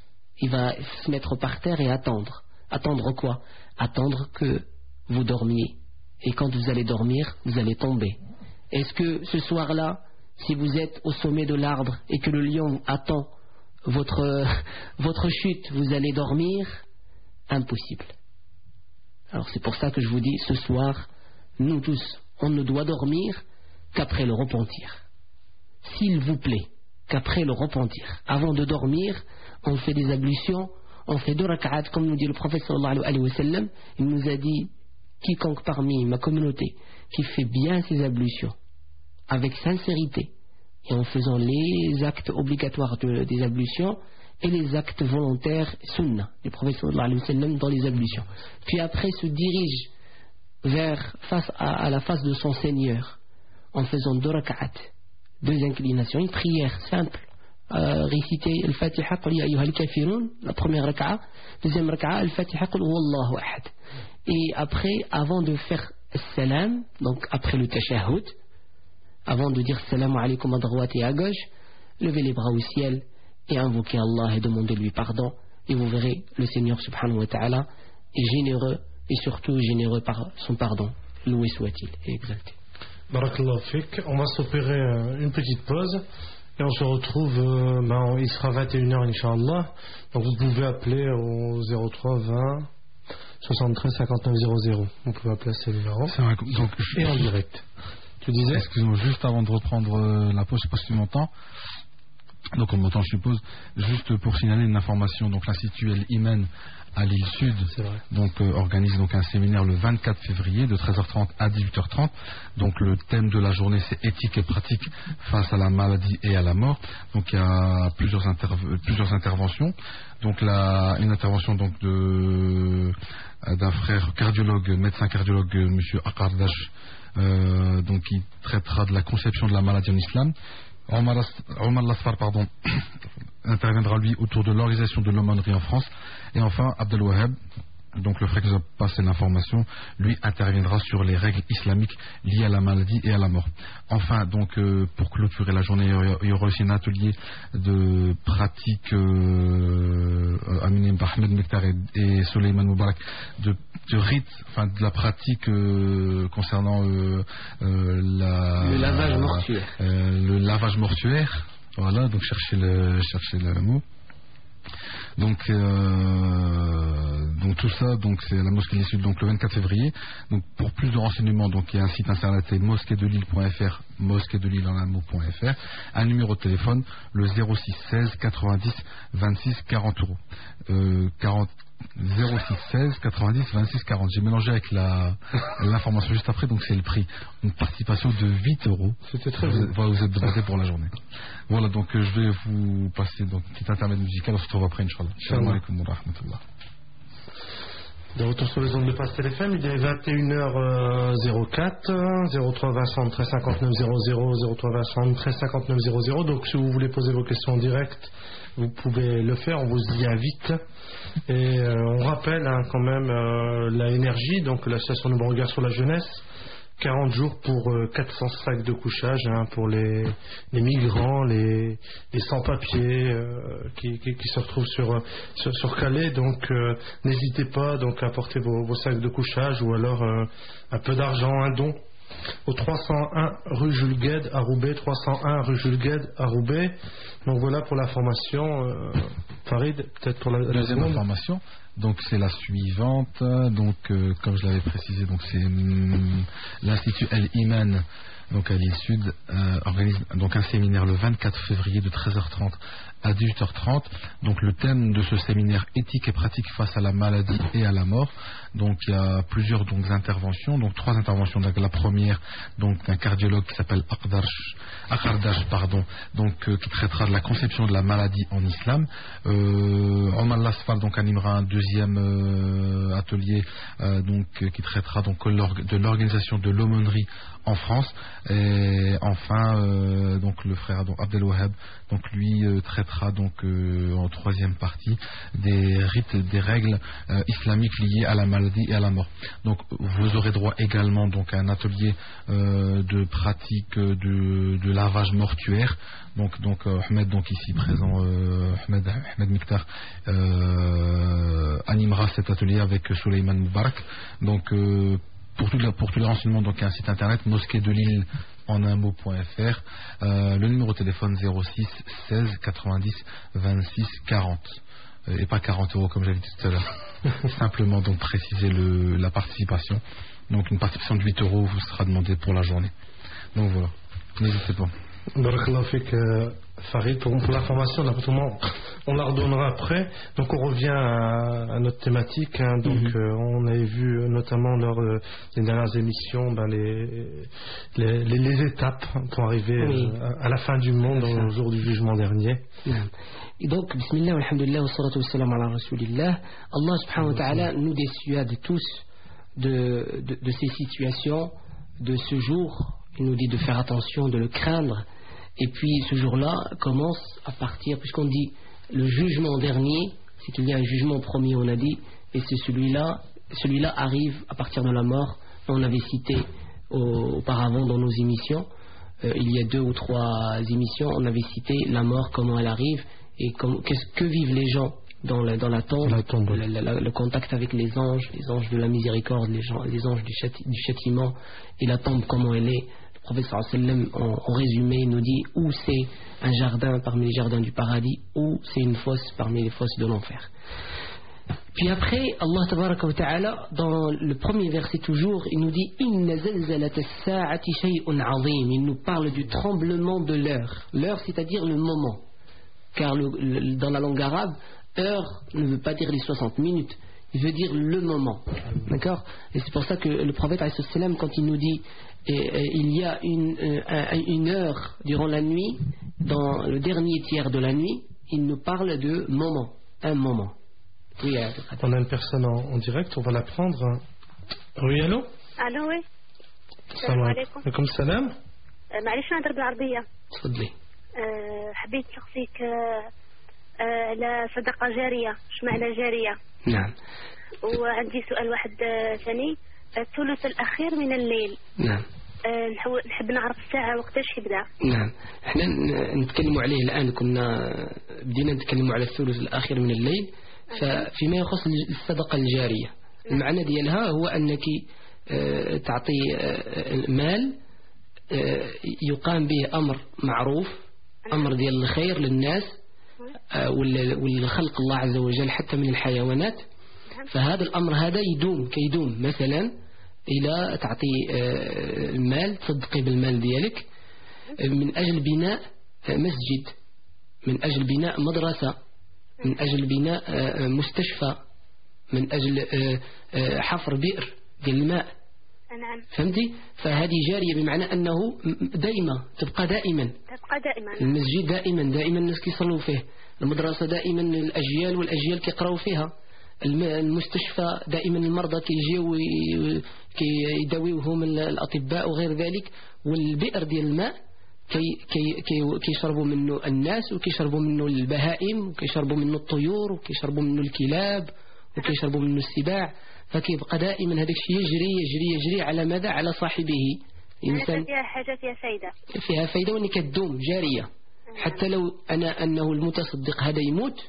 Il va se mettre par terre et attendre. Attendre quoi? Attendre que vous dormiez. Et quand vous allez dormir, vous allez tomber. Est-ce que ce soir-là, si vous êtes au sommet de l'arbre et que le lion attend votre, votre chute, vous allez dormir? Impossible. Alors c'est pour ça que je vous dis, ce soir, nous tous, on ne doit dormir qu'après le repentir. S'il vous plaît, qu'après le repentir. Avant de dormir, on fait des ablutions, on fait deux rak'at, comme nous dit le prophète sallallahu alayhi wa sallam. Il nous a dit, quiconque parmi ma communauté qui fait bien ses ablutions, avec sincérité, et en faisant les actes obligatoires de, des ablutions, et les actes volontaires sunna du prophète sallallahu alayhi wa sallam dans les ablutions. Puis après se dirige vers, face à, à la face de son Seigneur en faisant deux rak'at, deux inclinations, une prière simple. Euh, réciter Al-Fatiha, Qul ya ayyuhal kafirun, la première raka'a, deuxième raka'a, Al-Fatiha, Qul huwallahu ahad. Et après, avant de faire salam, donc après le tashahhud, avant de dire salam alaykum à droite et à gauche, levez les bras au ciel et invoquez Allah et demandez-lui pardon, et vous verrez le Seigneur subhanahu wa ta'ala est généreux et surtout généreux par son pardon. Loué soit-il et exalté. Barakallahu fik. On va s'opérer une petite pause. Et on se retrouve, euh, ben, il sera vingt et une heures, Inch'Allah. Donc vous pouvez appeler au zéro trois vingt soixante-treize cinquante-neuf zéro zéro. Vous pouvez appeler à ce numéro. Un, donc, et en direct. Tu disais? Excuse-moi, juste avant de reprendre euh, la pause, je ne sais pas si tu m'entends. Donc on m'entend, je suppose. Juste pour signaler une information, donc l'Institut El-Imen à l'île Sud donc, euh, organise donc un séminaire le vingt-quatre février de treize heures trente à dix-huit heures trente. Donc le thème de la journée c'est éthique et pratique face à la maladie et à la mort. Donc il y a plusieurs, interv- plusieurs interventions. Donc la, une intervention donc de d'un frère cardiologue, médecin cardiologue, monsieur Akardash, euh, donc qui traitera de la conception de la maladie en islam. Omar, Omar Lasfar pardon, interviendra lui autour de l'organisation de l'aumônerie en France. Et enfin Abdel Wahab, donc le frère qui nous a passé l'information, lui interviendra sur les règles islamiques liées à la maladie et à la mort. Enfin, donc euh, pour clôturer la journée, il y aura aussi un atelier de pratique euh, Aminim Ahmed Mektar et, et Soleiman Moubarak de, de rite, enfin de la pratique euh, concernant euh, euh, la, le lavage mortuaire. Euh, le lavage mortuaire. Voilà, donc cherchez le, cherchez le mot. Donc, euh, donc tout ça, donc c'est la mosquée de l'Issue, donc le vingt-quatre février. Donc pour plus de renseignements, donc il y a un site internet, c'est mosquée de lille point f r, mosquée de lille en un mot point f r, un numéro de téléphone, le zéro six seize quatre-vingt-dix vingt-six quarante euros. Euh, quarante zéro six seize quatre-vingt-dix vingt-six quarante. J'ai mélangé avec la l'information juste après, donc c'est le prix. Une participation de huit euros. C'était très vous, bien. vous êtes demandé pour la journée. Voilà, donc euh, je vais vous passer donc un petit intermède musical. On se retrouve après, Inch'Allah. Salam alaikum wa rahmatullah. De retour sur les ondes de Pastel F M, il est vingt et une heures zéro quatre, zéro trois vingt treize cinquante-neuf zéro zéro, zéro trois vingt treize cinquante-neuf zéro zéro. Donc si vous voulez poser vos questions en direct, vous pouvez le faire, on vous y invite. Et euh, on rappelle hein, quand même euh, la énergie, donc l'association de regard sur la jeunesse, quarante jours pour euh, quatre cents sacs de couchage hein, pour les, les migrants, les, les sans-papiers euh, qui, qui, qui se retrouvent sur, sur, sur Calais. Donc euh, n'hésitez pas donc, à apporter vos, vos sacs de couchage ou alors euh, un peu d'argent, un don au trois cent un rue Jules Guesde à Roubaix, trois cent un rue Jules Guesde à Roubaix. Donc voilà pour l'information. Euh, Farid, peut-être pour la, la deuxième seconde. information. Donc c'est la suivante. Donc euh, comme je l'avais précisé, donc c'est hum, l'Institut El-Iman donc à l'île Sud euh, organise donc un séminaire le vingt-quatre février de treize heures trente à dix-huit heures trente. Donc le thème de ce séminaire éthique et pratique face à la maladie et à la mort. Donc il y a plusieurs donc interventions, donc trois interventions. Donc la première donc d'un cardiologue qui s'appelle Akardash, Akardash pardon, donc euh, qui traitera de la conception de la maladie en islam. Euh, Omar Lasfal donc animera un deuxième euh, atelier euh, donc euh, qui traitera donc de l'organisation de l'aumônerie en France. Et enfin euh, donc le frère donc Abdel Wahab donc lui euh, traitera donc euh, en troisième partie des rites, des règles euh, islamiques liées à la maladie et à la mort. Donc vous aurez droit également donc à un atelier euh, de pratique de, de lavage mortuaire. Donc donc euh, Ahmed donc ici présent euh, Ahmed Ahmed Mektar euh, animera cet atelier avec Soleiman Moubarak. Donc euh, Pour, tout, pour tous les renseignements, donc il y a un site internet mosquée de lille en un mot point f r, euh, le numéro de téléphone zéro six seize quatre-vingt-dix vingt-six quarante euh, et pas quarante euros comme j'avais dit tout à l'heure. Simplement donc préciser le, la participation. Donc une participation de huit euros vous sera demandée pour la journée. Donc voilà, n'hésitez pas. Barakallahu fik, euh, Farid, pour, pour l'information, on la redonnera après. Donc on revient à, à notre thématique. Hein, donc mm-hmm. euh, on avait vu notamment lors euh, des dernières émissions, ben, les, les, les, les étapes pour arriver oui. euh, à la fin du monde, au jour du jugement dernier. Et donc, bismillah, alhamdulillah, wa salatu wa salam ala rasulillah, Allah subhanahu wa ta'ala nous dissuade tous de, de, de ces situations, de ce jour. Il nous dit de faire attention, de le craindre. Et puis ce jour-là commence à partir, puisqu'on dit le jugement dernier, c'est qu'il y a un jugement premier, on a dit, et c'est celui-là, celui-là arrive à partir de la mort. On avait cité auparavant dans nos émissions, euh, il y a deux ou trois émissions, on avait cité la mort, comment elle arrive, et comme, qu'est-ce que vivent les gens dans la, dans la tombe, la tombe. La, la, la, le contact avec les anges, les anges de la miséricorde, les, gens, les anges du, châti, du châtiment, et la tombe, comment elle est. Le prophète sallam, en, en résumé, nous dit ou c'est un jardin parmi les jardins du paradis, ou c'est une fosse parmi les fosses de l'enfer. Puis après, Allah tabaraka wa ta'ala, dans le premier verset toujours, il nous dit Inna zalzalat as-sa'ati shay'un 'azim. Il nous parle du tremblement de l'heure. L'heure, c'est-à-dire le moment. Car le, le, dans la langue arabe, heure ne veut pas dire les soixante minutes, il veut dire le moment. D'accord? Et c'est pour ça que le prophète alayhi salam, quand il nous dit et, et, il y a une, euh, une heure durant la nuit, dans le dernier tiers de la nuit, il nous parle de moment, un moment. Oui, on a une personne en, en direct, on va la prendre. Oui, allô? Allô, oui. السلام عليكم. عليكم السلام. معليش نهضر بالعربية. تفضلي. حبيت نسقسيك على صدقة جارية، اش معنى جارية؟ نعم. وعندي سؤال واحد ثاني، الثلث الأخير من الليل. نعم. نحب نعرف الساعة وقتاش يبدأ. نعم، احنا نتكلم عليه الآن، كنا بدينا نتكلم على الثلث الأخير من الليل. ففيما يخص الصدقة الجارية، المعنى ديالها هو أنك تعطي مال يقام به أمر معروف، أمر ديال الخير للناس والخلق الله عز وجل حتى من الحيوانات. فهذا الأمر هذا يدوم كيدوم، مثلا إلى تعطي المال، تصدقي بالمال ديالك من أجل بناء مسجد، من أجل بناء مدرسة، من أجل بناء مستشفى، من أجل حفر بئر ديال الماء. نعم. فهمتي؟ فهذه جارية بمعنى أنه دائما تبقى دائما تبقى دائما المسجد دائما دائما الناس كيصلوا فيه، المدرسة دائما الأجيال والأجيال كيقراوا فيها، المستشفى دائما المرضى كيجيو كيداويوهم الأطباء وغير ذلك، والبئر ديال الماء كي كي كي كيشربوا منه الناس، وكيشربوا منه البهائم، وكيشربوا منه الطيور، وكيشربوا منه الكلاب، وكيشربوا منه السباع. فكيبقى دائما هذاك الشيء يجري يجري يجري على ماذا؟ على صاحبه. إنسان فيها حاجة، فيها فايدة، فيها فايدة، وأن كتدوم جارية. حتى لو أنا أنه المتصدق هذا يموت،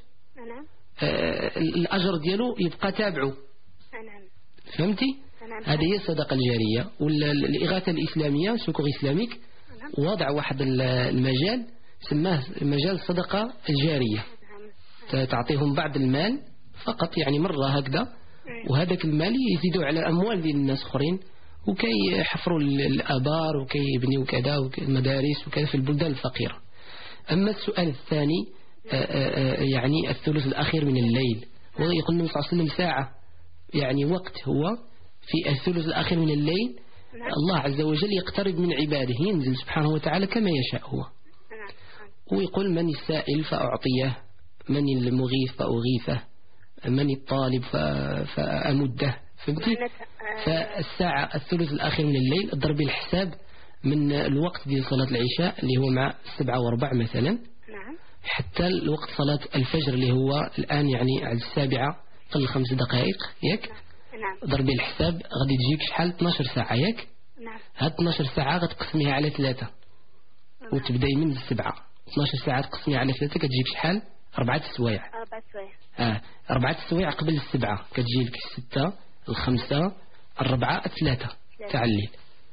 آه الأجر ديالو يبقى تابعه. فهمتي؟ هذه هي الصدقة الجارية. والإغاثة الإسلامية سكوغ إسلاميك وضع واحد المجال سماه مجال الصدقة الجارية، تعطيهم بعض المال فقط، يعني مرة هكذا، وهذاك المال يزيدوا على أموال ديال الناس آخرين، وكي يحفروا الآبار وكي يبنيوا كذا والمدارس وكذا في البلدان الفقيرة. أما السؤال الثاني يعني الثلث الأخير من الليل، ويقول النبي صلى الله عليه وسلم ساعة، يعني وقت هو في الثلث الأخير من الليل الله عز وجل يقترب من عباده، ينزل سبحانه وتعالى كما يشاء هو، ويقول من السائل فأعطيه، من المغيث فأغيثه، من الطالب فأمده. فهمتي؟ فالساعة الثلث الأخير من الليل اضربي الحساب من الوقت ديال صلاة العشاء اللي هو مع السبعة وربع مثلا، حتى الوقت صلاة الفجر اللي هو الآن يعني على السابعة قل خمس دقائق، ياك؟ ضربي الحساب غادي تجيك شحال؟ اثناش ساعة، ياك؟ هاد اثناش ساعة غتقسميها على ثلاثة وتبداي من السبعة. اثناش ساعة تقسميها على ثلاثة كتجيك شحال؟ أربعة سوايع. أربعة سوايع. آه أربعة سوايع قبل السبعة كتجي لك الستة، الخمسة، الربعة، الثلاثة تاع الليل.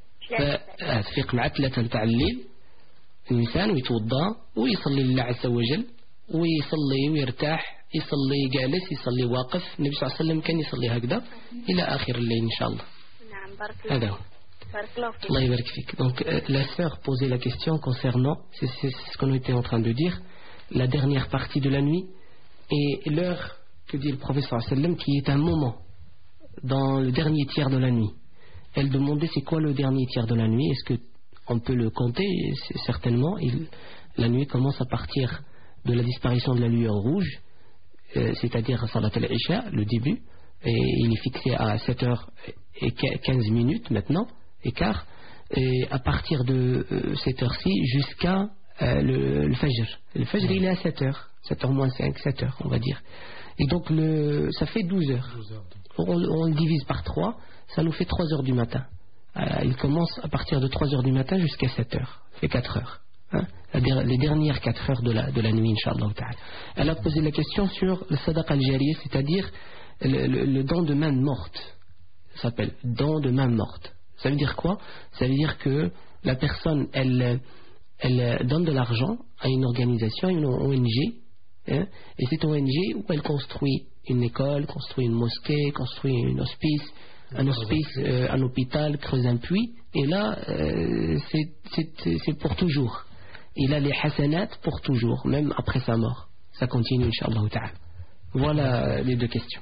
فتفيق مع الثلاثة تاع الليل الإنسان ويتوضأ ويصلي لله عز وجل، ويصلي ويرتاح، يصلي جالس، يصلي واقف. النبي صلى الله عليه وسلم كان يصلي هكذا إلى آخر الليل إن شاء الله. نعم، بارك الله. هذا هو. بارك الله فيك. الله يبارك فيك. Donc euh, la sœur posait la question concernant, c'est, c'est ce qu'on était en train de dire, la dernière partie de la nuit et l'heure que dit le prophète sallallahu alayhi wa sallam qui est un moment. dans le dernier tiers de la nuit. Elle demandait c'est quoi le dernier tiers de la nuit, est-ce qu'on peut le compter? Certainement, il, la nuit commence à partir de la disparition de la lueur rouge, euh, c'est-à-dire Salat al-Isha, le début, et il est fixé à sept heures quinze minutes maintenant, et quart, et à partir de euh, cette heure-ci jusqu'à euh, le, le Fajr. Le Fajr, il est à sept heures, sept heures moins cinq, sept heures, on va dire. Et donc, le, ça fait douze heures. On, on le divise par trois, ça nous fait trois heures du matin. Euh, il commence à partir de trois heures du matin jusqu'à sept heures. Ça fait quatre heures. Hein, les dernières quatre heures de la, de la nuit, Inch'Allah ta'ala. Elle a posé la question sur le Sadaq al-Jariyah, c'est-à-dire le, le, le don de main morte. Ça s'appelle don de main morte. Ça veut dire quoi? Ça veut dire que la personne, elle, elle donne de l'argent à une organisation, à une O N G, hein, et cette O N G où elle construit une école, construit une mosquée, construit un hospice, un hospice, euh, un hôpital, creuse un puits, et là, euh, c'est pour toujours. Il a les hasanat pour toujours, même après sa mort. Ça continue, Inch'Allah ta'ala. Voilà les deux questions.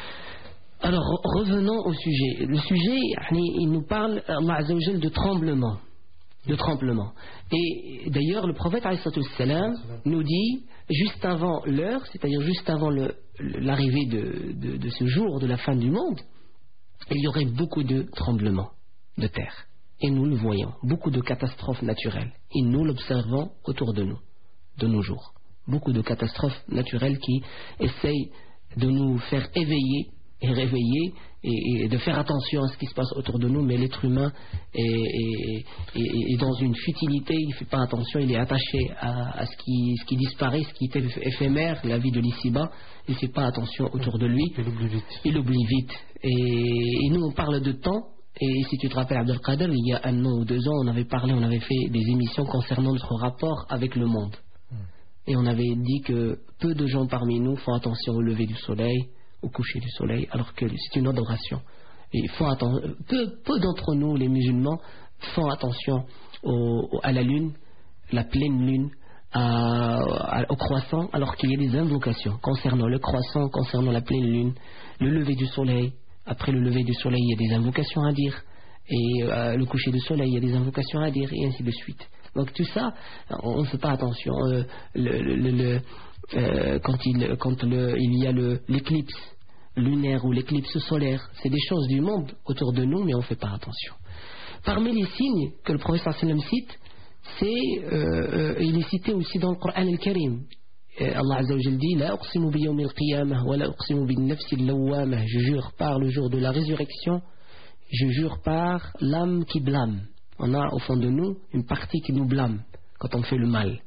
Alors, revenons au sujet. Le sujet, il nous parle, Allah Azza wa Jal, de tremblement. De tremblement. Et d'ailleurs, le prophète alayhi salam nous dit, juste avant l'heure, c'est-à-dire juste avant l'arrivée de, de, de ce jour, de la fin du monde, il y aurait beaucoup de tremblements de terre. Et nous le voyons, beaucoup de catastrophes naturelles. Et nous l'observons autour de nous, de nos jours. Beaucoup de catastrophes naturelles qui essayent de nous faire éveiller et réveiller et, et de faire attention à ce qui se passe autour de nous, mais l'être humain est, est, est, est dans une futilité, il ne fait pas attention, il est attaché à, à ce, qui, ce qui disparaît, ce qui est éphémère, la vie de l'ici-bas, il ne fait pas attention autour de lui, il oublie vite. Il oublie vite. Et, et nous on parle de temps, et si tu te rappelles Abdelkader, il y a un an ou deux ans, on avait parlé, on avait fait des émissions concernant notre rapport avec le monde. Et on avait dit que peu de gens parmi nous font attention au lever du soleil, au coucher du soleil, alors que c'est une adoration. Et font peu peu d'entre nous, les musulmans, font attention au, à la lune, la pleine lune, à, à, au croissant, alors qu'il y a des invocations concernant le croissant, concernant la pleine lune, le lever du soleil. Après le lever du soleil, il y a des invocations à dire. Et euh, le coucher du soleil, il y a des invocations à dire, et ainsi de suite. Donc tout ça, on ne fait pas attention. Euh, le, le, le, euh, quand il, quand le, il y a l'éclipse lunaire ou l'éclipse solaire, c'est des choses du monde autour de nous, mais on ne fait pas attention. Parmi les signes que le prophète sallam cite, c'est, euh, euh, il est cité aussi dans le Coran al-Karim. Allah Azza wa Jal dit La uqsimu bi yawm al-qiyamah wa la uqsimu bin nafsi al-lawwamah. Je jure par le jour de la résurrection, je jure par l'âme qui blâme. On a au fond de nous une partie qui nous blâme quand on fait le mal.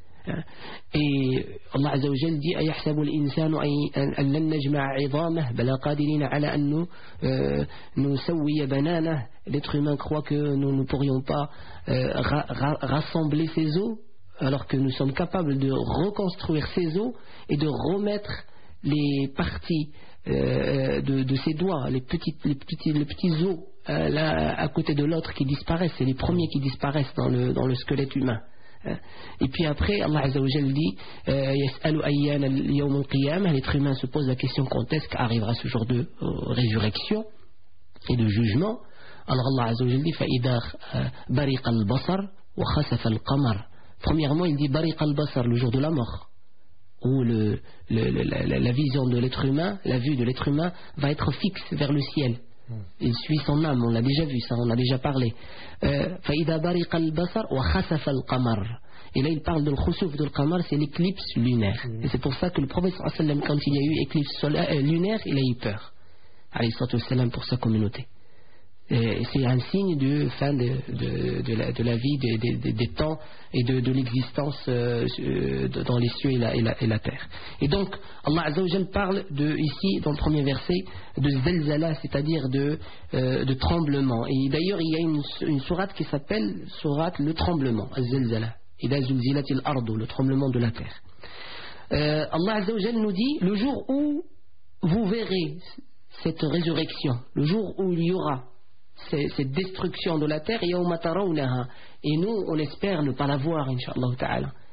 Et Allah Azza wa Jal dit Ayahsabu al-insanu an lan najma'a 'idhamah bala qadirina 'ala an nusawwiya bananah. L'être humain croit que nous ne pourrions pas euh, ra ra rassembler ses os, alors que nous sommes capables de reconstruire ses os et de remettre les parties euh, de, de ses doigts, les petits, les petits, les petits os euh, là, à côté de l'autre qui disparaissent, c'est les premiers qui disparaissent dans le, dans le squelette humain. Et puis après, Allah Azza wa Jal dit Yas'alu ayyana yawm al-qiyamah. L'être humain se pose la question quand est-ce qu'arrivera ce jour de euh, résurrection et de jugement. Alors Allah Azza wa Jal dit Fa'idha bariqa al-basar wa khasafa al-qamar. Premièrement, il dit Bariq al-Basar, le jour de la mort, où le, le, le, la, la vision de l'être humain, la vue de l'être humain va être fixe vers le ciel. Il suit son âme, on l'a déjà vu, ça, on a déjà parlé. Fa'idha bariq al-Basar wa khasafa al-Qamar. Et là, il parle de l'khusuf de l'Qamar, c'est l'éclipse lunaire. Et c'est pour ça que le prophète, quand il y a eu éclipse solaire, euh, lunaire, il a eu peur. Alayhi sallam pour sa communauté. C'est un signe de fin de, de, de, la, de la vie, des, des, des temps et de, de l'existence euh, dans les cieux et la, et, la, et la terre. Et donc, Allah Azza wa Jal parle de, ici, dans le premier verset, de zelzala, c'est-à-dire de, euh, de tremblement. Et d'ailleurs, il y a une, une sourate qui s'appelle sourate le tremblement, zelzala, Ida zulzilatil ardu, le tremblement de la terre. Euh, Allah Azza wa Jal nous dit, le jour où vous verrez cette résurrection, le jour où il y aura cette destruction de la terre, et nous on espère ne pas la voir, Inch'Allah ta'ala.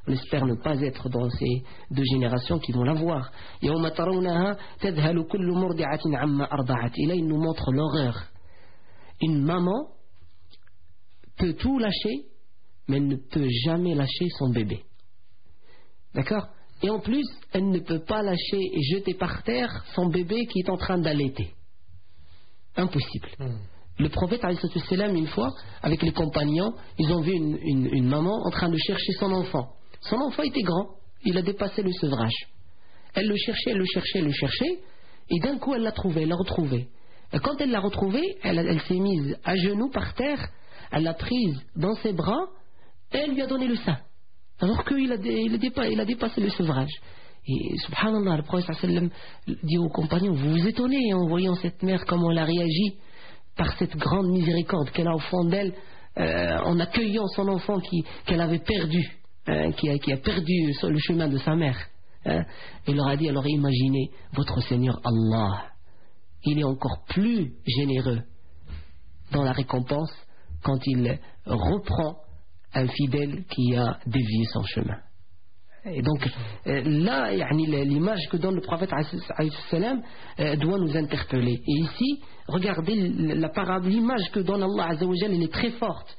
On espère ne pas être dans ces deux générations qui vont l'avoir. يوم ترونها تذهل كل مرضعة عما أرضعت. Et là, il nous montre l'horreur. Une maman peut tout lâcher, mais elle ne peut jamais lâcher son bébé. D'accord? Et en plus, elle ne peut pas lâcher et jeter par terre son bébé qui est en train d'allaiter. Impossible. Mm. Le prophète, une fois, avec les compagnons, ils ont vu une, une, une maman en train de chercher son enfant. Son enfant était grand, il a dépassé le sevrage. Elle le cherchait, elle le cherchait, elle le cherchait, et d'un coup elle l'a trouvé, elle l'a retrouvé. Et quand elle l'a retrouvé, elle, elle s'est mise à genoux par terre, elle l'a prise dans ses bras, et elle lui a donné le sein. Alors qu'il a, il a, dépassé, il a dépassé le sevrage. Et subhanallah, le prophète sallam dit aux compagnons, vous vous étonnez en voyant cette mère, comment elle a réagi par cette grande miséricorde qu'elle a au fond d'elle, euh, en accueillant son enfant qui, qu'elle avait perdu, hein, qui, a, qui a perdu le chemin de sa mère. Hein. Il leur a dit, alors imaginez, votre Seigneur Allah, il est encore plus généreux dans la récompense quand il reprend un fidèle qui a dévié son chemin. Et donc là, l'image que donne le prophète doit nous interpeller. Et ici, regardez la parabole, l'image que donne Allah Azza wa Jalla, elle est très forte.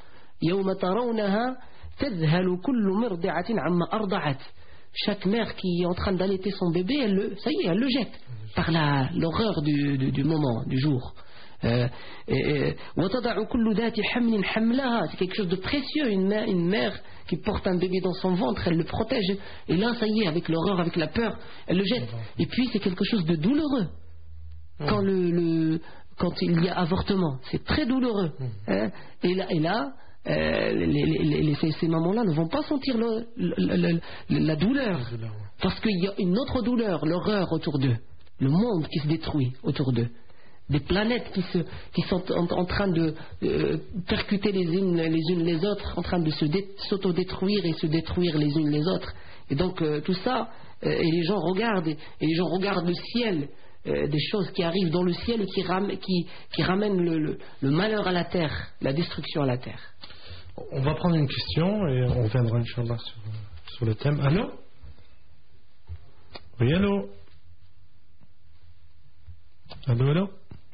Chaque mère qui est en train d'allaiter son bébé, elle le, ça y est, elle le jette par la, l'horreur du, du, du moment, du jour. Euh, euh, c'est quelque chose de précieux, une mère, une mère qui porte un bébé dans son ventre, elle le protège, et là ça y est, avec l'horreur, avec la peur, elle le jette. Et puis c'est quelque chose de douloureux quand, le, le, quand il y a avortement, c'est très douloureux, hein. Et là, et là euh, les, les, les, ces, ces mamans-là ne vont pas sentir le, le, le, le, la douleur, parce qu'il y a une autre douleur, l'horreur autour d'eux, le monde qui se détruit autour d'eux, des planètes qui, se, qui sont en, en train de euh, percuter les unes les unes les autres, en train de se dé, s'autodétruire et se détruire les unes les autres. Et donc euh, tout ça, euh, et les gens regardent, et les gens regardent le ciel, euh, des choses qui arrivent dans le ciel et qui, ram, qui, qui ramènent le, le, le malheur à la terre, la destruction à la terre. On va prendre une question et on reviendra Inch'Allah sur, sur le thème. Allô? Oui, allô? Allô, allô?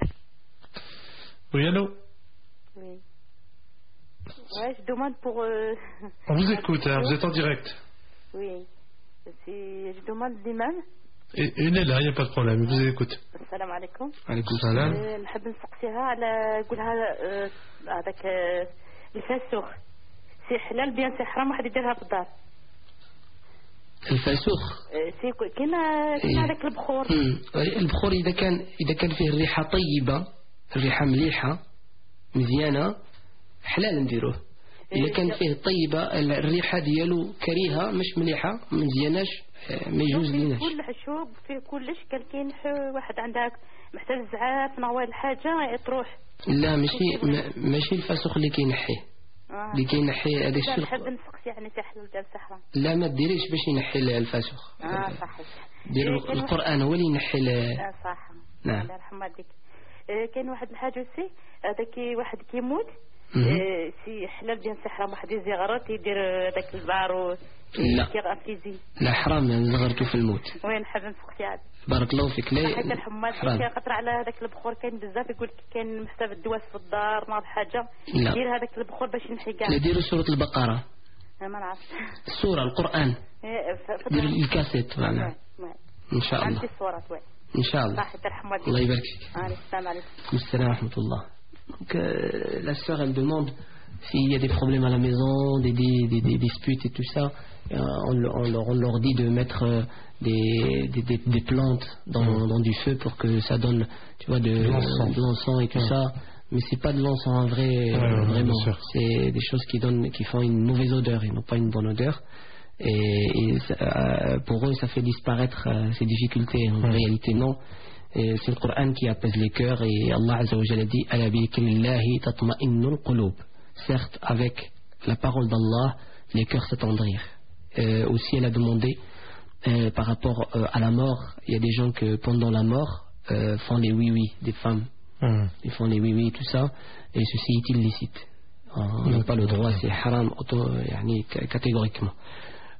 Oui, allô? Oui. Ouais, je demande pour... Euh... On vous écoute, hein, vous êtes en direct. Oui. C'est... Je demande l'imam. Et, il est là, il n'y a pas de problème, je vous écoute. Salam alaikum. Alaikum salam. نحب نسقسيها على قولها هذاك الفاسوخ. سي حلال بيان سي حرام واحد يديرها في الدار. الفاسوخ سي كاين كاين هذاك البخور. البخور إذا كان إذا كان فيه الريحة طيبة، الريحة مليحة مزيانة، حلال نديروه. إذا كان فيه طيبة الريحة ديالو كريهة مش مليحة مزياناش ما يجوز ليناش. كل حشوب فيه كلش كان كاين واحد عندها محتاج زعاف نوال الحاجة تروح. لا ماشي ماشي الفاسوخ اللي كينحيه. اللي كينحي هذاك الشيء. نحب نسقسي يعني تاع حلول تاع الصحراء. لا ما ديريش باش ينحي الفاسوخ. اه صحيح. دير القرآن هو اللي ينحي. اه صح. نعم. الله يرحم والديك. كاين واحد الحاجه سي هذاك واحد كيموت سي حلال بيان سي حرام واحد يزغرط يدير هذاك البار و كيغافيزي. لا حرام يعني زغرتو في الموت. وين نحب نسقسي هذا. بارك الله فيك. لا حتى الحماد كيقطر على هذاك البخور كاين بزاف يقول لك كاين محتاج الدواء في الدار ما حاجه دير هذاك البخور باش ينحي كاع. لا ديروا سورة البقرة. ما نعرفش. السورة القرآن. دير الكاسيت معنا. إن شاء الله. عندي الصورة وين. إن شاء الله. الله يبارك فيك. السلام عليكم. السلام ورحمة الله. Donc euh, la sœur elle demande s'il y a des problèmes à la maison, des, des, des, des disputes et tout ça, euh, on, on, leur, on leur dit de mettre euh, des, des, des, des plantes dans, mmh. dans du feu pour que ça donne, tu vois, de, de l'encens et tout mmh. ça. Mais c'est pas de l'encens en vrai, ouais, euh, vraiment. C'est des choses qui donnent, qui font une mauvaise odeur et non pas une bonne odeur. Et, et euh, pour eux ça fait disparaître euh, ces difficultés. En mmh. réalité non. Et c'est le Coran qui apaise les cœurs et Allah Azza wa Jalla dit ala bi dhikrillahi tatma'innul qulub. Certes avec la parole d'Allah les cœurs s'attendrirent. Euh, aussi elle a demandé euh, par rapport euh, à la mort, il y a des gens que pendant la mort euh, font les oui oui des femmes. Mmh. Ils font les oui oui tout ça et ceci est illicite. On n'a pas le droit, c'est haram auto, yani, catégoriquement.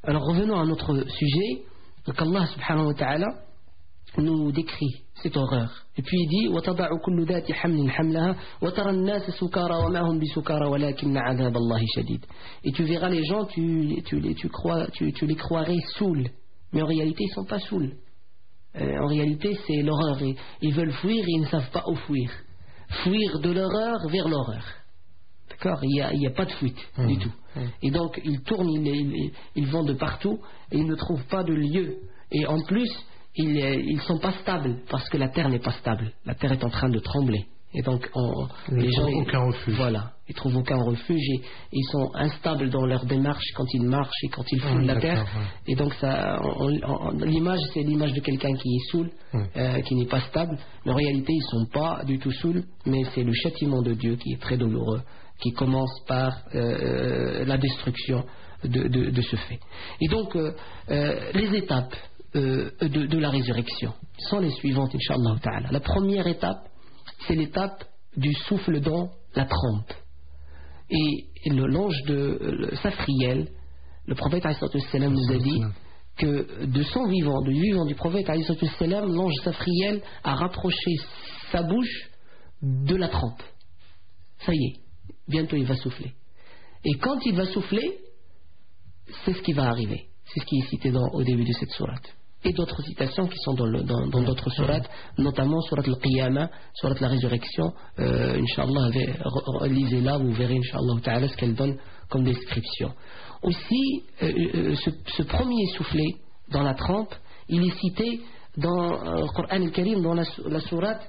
Alors revenons à notre sujet. Donc Allah subhanahu wa ta'ala nous décrit cette horreur. Et puis il dit وَتَضَعُ كُلُّ ذَاتِ حَمْلٍ حَمْلَهَا وَتَرَى النَّاسَ سُكَارَى وَمَا هُمْ بِسُكَارَى وَلَكِنَّ عَذَابَ اللَّهِ شَدِيدٌ. Et tu verras les gens, tu, tu, tu, tu, crois, tu, tu les croirais saouls, mais en réalité ils ne sont pas saouls. Euh, en réalité c'est l'horreur. Ils, ils veulent fuir et ils ne savent pas où fuir. Fuir de l'horreur vers l'horreur. D'accord, il n'y a, a pas de fuite mmh. du tout. Mmh. Et donc ils tournent, ils, ils, ils vont de partout et ils ne trouvent pas de lieu. Et en plus, ils ne sont pas stables parce que la terre n'est pas stable. La terre est en train de trembler. Et donc on, les gens, aucun refuge. Voilà, ils trouvent aucun refuge et ils sont instables dans leur démarche quand ils marchent et quand ils foulent mmh, la terre. Ouais. Et donc ça, on, on, l'image, c'est l'image de quelqu'un qui est saoul, mmh. euh, qui n'est pas stable. Mais en réalité, ils ne sont pas du tout saouls, mais c'est le châtiment de Dieu qui est très douloureux, qui commence par euh, la destruction de, de, de ce fait. Et donc euh, euh, les étapes euh, de, de la résurrection sont les suivantes, Inch'Allah ta'ala. La première étape, c'est l'étape du souffle dans la trempe. Et, et le l'ange de le Safriel, le prophète ﷺ nous a dit que de son vivant, du vivant du prophète ﷺ, l'ange Safriel a rapproché sa bouche de la trempe. Ça y est, bientôt il va souffler. Et quand il va souffler, c'est ce qui va arriver. C'est ce qui est cité dans, au début de cette sourate. Et d'autres citations qui sont dans, le, dans, dans d'autres sourates, notamment sourate al-Qiyamah, sourate la résurrection. Euh, Inch'Allah, lisez-la, vous verrez Inch'Allah ta'ala ce qu'elle donne comme description. Aussi, euh, euh, ce, ce premier soufflé dans la trempe, il est cité dans euh, le Coran al-Karim, dans la, la sourate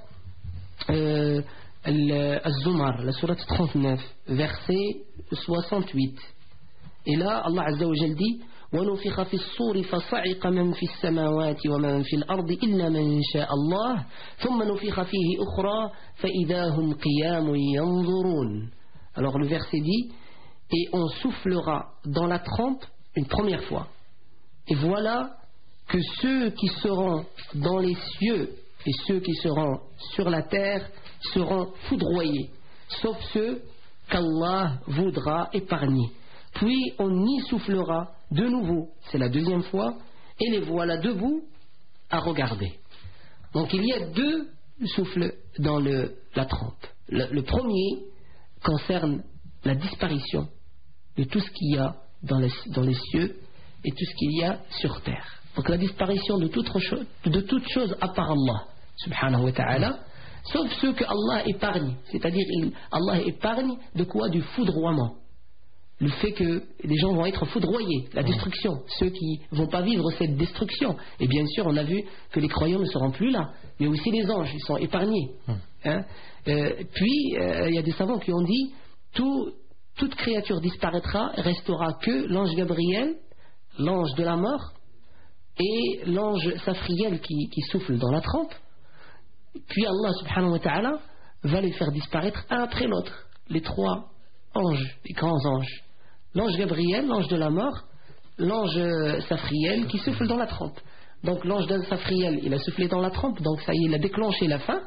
euh, Al-Zumar, la sourate trente-neuf, verset soixante-huit. Et là, Allah Azza wa Jal dit وَنُفِخَ فِي الصُّورِ فَصَعِقَ مَنْ فِي السَّمَاوَاتِ وَمَنْ فِي الْأَرْضِ إِلَّا مَنْ شَاءَ اللَّهُ ثُمَّ نُفِخَ فِيهِ أُخْرَى فَإِذَا هُمْ قِيَامٌ يَنْظُرُونَ. Alors le verset dit et on soufflera dans la trempe une première fois. Et voilà que ceux qui seront dans les cieux et ceux qui seront sur la terre seront foudroyés, sauf ceux qu'Allah voudra épargner. Puis on y soufflera de nouveau, c'est la deuxième fois, et les voilà debout à regarder. Donc il y a deux souffles dans le, la trempe. Le, le premier concerne la disparition de tout ce qu'il y a dans les, dans les cieux et tout ce qu'il y a sur terre. Donc la disparition de toute chose, de toute chose à part Allah, subhanahu wa ta'ala, sauf ceux que Allah épargne. C'est-à-dire il, Allah épargne de quoi? Du foudroiement. Le fait que les gens vont être foudroyés, la destruction, ceux qui ne vont pas vivre cette destruction. Et bien sûr, on a vu que les croyants ne seront plus là, mais aussi les anges, ils sont épargnés. Hein? Euh, puis, euh, il y a des savants qui ont dit, tout, toute créature disparaîtra, restera que l'ange Gabriel, l'ange de la mort, et l'ange Safriel qui, qui souffle dans la trempe. Puis Allah subhanahu wa ta'ala va les faire disparaître un après l'autre, les trois anges, les grands anges. L'ange Gabriel, l'ange de la mort, l'ange Safriel qui souffle dans la trempe. Donc l'ange de Safriel, il a soufflé dans la trempe, donc ça y est, il a déclenché la fin.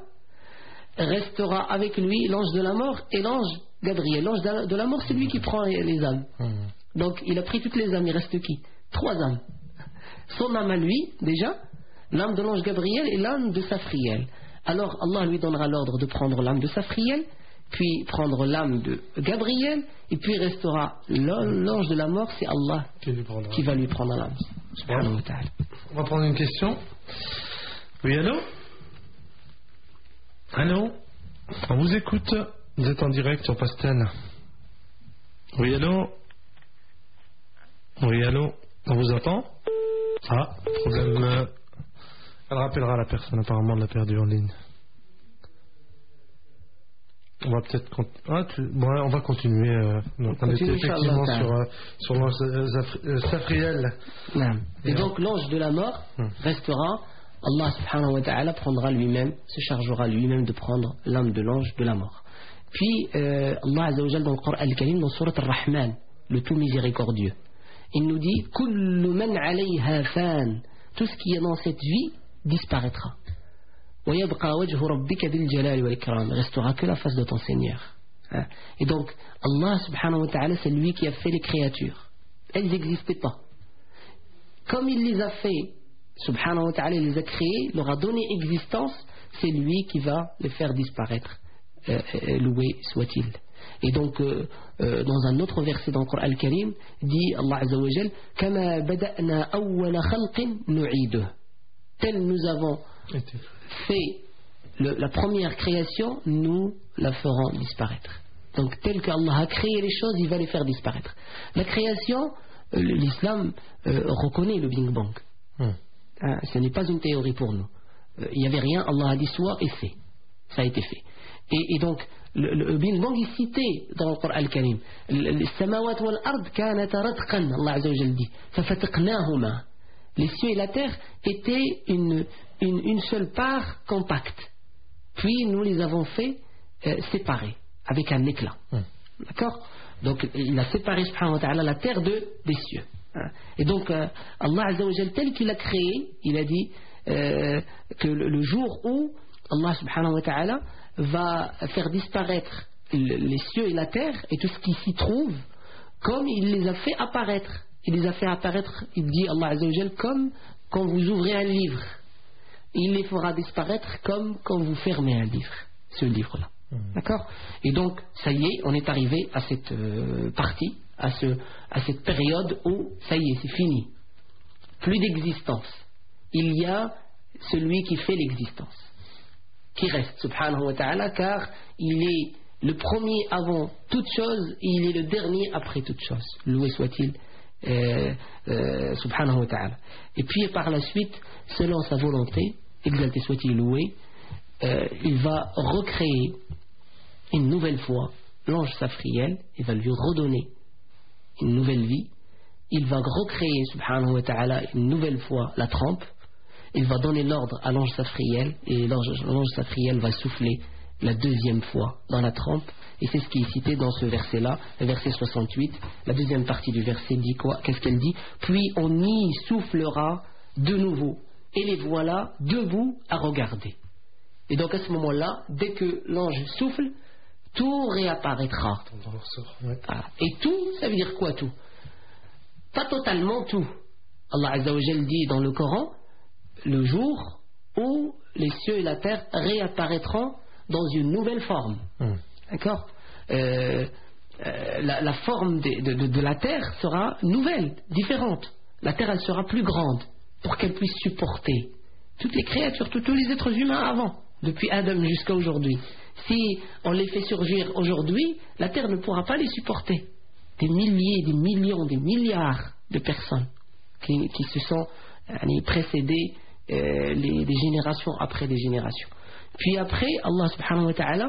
Restera avec lui l'ange de la mort et l'ange Gabriel. L'ange de la mort, c'est lui qui prend les âmes. Donc il a pris toutes les âmes, il reste qui? Trois âmes. Son âme à lui, déjà, l'âme de l'ange Gabriel et l'âme de Safriel. Alors Allah lui donnera l'ordre de prendre l'âme de Safriel, puis prendre l'âme de Gabriel, et puis restera l'ange de la mort, c'est Allah qui, qui va lui prendre l'âme. Subhanahu wa ta'ala. On va prendre une question. Oui, allô? Allô? On vous écoute. Vous êtes en direct sur Pastel. Oui, allô? Oui, allô? On vous entend? Ah, problème. Elle rappellera la personne, apparemment, de la perdu en ligne. On va peut-être ah, tu... bon, on va continuer. Euh, donc on, on était effectivement sur, euh, sur l'ange euh, Safriel. Et, Et donc l'ange de la mort hum. restera. Allah subhanahu wa ta'ala prendra lui-même, se chargera lui-même de prendre l'âme de l'ange de la mort. Puis euh, Allah azza wa jalla dans le Coran al-Karim, dans Surat al-Rahman, le tout miséricordieux, il nous dit kullu man alayha fan, tout ce qui est dans cette vie disparaîtra. Restera que la face de ton Seigneur. Et donc Allah subhanahu wa ta'ala, c'est lui qui a fait les créatures. Elles n'existaient pas, comme il les a fait, subhanahu wa ta'ala, il les a créés, leur a donné existence, c'est lui qui va les faire disparaître. Euh, euh, loué soit-il. Et donc, euh, euh, dans un autre verset dans le Coran al-Karim, dit Allah Azza wa Jal, Kama bada'na awwala khalqin nu'iduh. Tel nous avons fait le, la première création, nous la ferons disparaître. Donc, tel qu'Allah a créé les choses, il va les faire disparaître. La création, euh, l'islam euh, reconnaît le Big Bang. Hum. Hein, ce n'est pas une théorie pour nous. Il euh, n'y avait rien, Allah a dit soit et fait. Ça a été fait. Et, et donc, le, le Big Bang est cité dans le Coran al-Karim. Les samawat wal ard kanata ratqan, Allah Azza wa Jal dit. Fafataqnahuma. Les cieux et la terre étaient une, une, une seule part compacte. Puis nous les avons fait euh, séparer avec un éclat. Hum. D'accord? Donc il a séparé subhanahu wa ta'ala la terre de, des cieux. Hein? Et donc euh, Allah Azza wa Jal, tel qu'il a créé, il a dit euh, que le, le jour où Allah subhanahu wa ta'ala va faire disparaître les cieux et la terre et tout ce qui s'y trouve, comme il les a fait apparaître. Il les a fait apparaître, il dit Allah Azza wa Jal, comme quand vous ouvrez un livre. Il les fera disparaître comme quand vous fermez un livre, ce livre-là. Mmh. D'accord? Et donc, ça y est, on est arrivé à cette euh, partie, à, ce, à cette période où, ça y est, c'est fini. Plus d'existence. Il y a celui qui fait l'existence, qui reste, subhanahu wa ta'ala, car il est le premier avant toute chose et il est le dernier après toute chose. Loué soit-il, euh, euh, subhanahu wa ta'ala. Et puis par la suite, selon sa volonté, exalté soit-il, loué, euh, il va recréer une nouvelle fois l'ange Safriel, il va lui redonner une nouvelle vie, il va recréer, subhanahu wa ta'ala, une nouvelle fois la trempe. Il va donner l'ordre à l'ange Safriel et l'ange Safriel va souffler la deuxième fois dans la trempe. Et c'est ce qui est cité dans ce verset-là, le verset soixante-huit. La deuxième partie du verset dit quoi? Qu'est-ce qu'elle dit? Puis on y soufflera de nouveau. Et les voilà debout à regarder. Et donc à ce moment-là, dès que l'ange souffle, tout réapparaîtra. Ah. Et tout, ça veut dire quoi tout? Pas totalement tout. Allah Azza wa Jal dit dans le Coran, le jour où les cieux et la terre réapparaîtront dans une nouvelle forme. Mmh. D'accord? euh, euh, la, la forme de, de, de, de la terre sera nouvelle, différente. La terre, elle sera plus grande pour qu'elle puisse supporter toutes les créatures, tous, tous les êtres humains avant, depuis Adam jusqu'à aujourd'hui. Si on les fait surgir aujourd'hui, la terre ne pourra pas les supporter. Des milliers, des millions, des milliards de personnes qui, qui se sont euh, précédées Euh, les, les générations après des générations. Puis après, Allah subhanahu wa ta'ala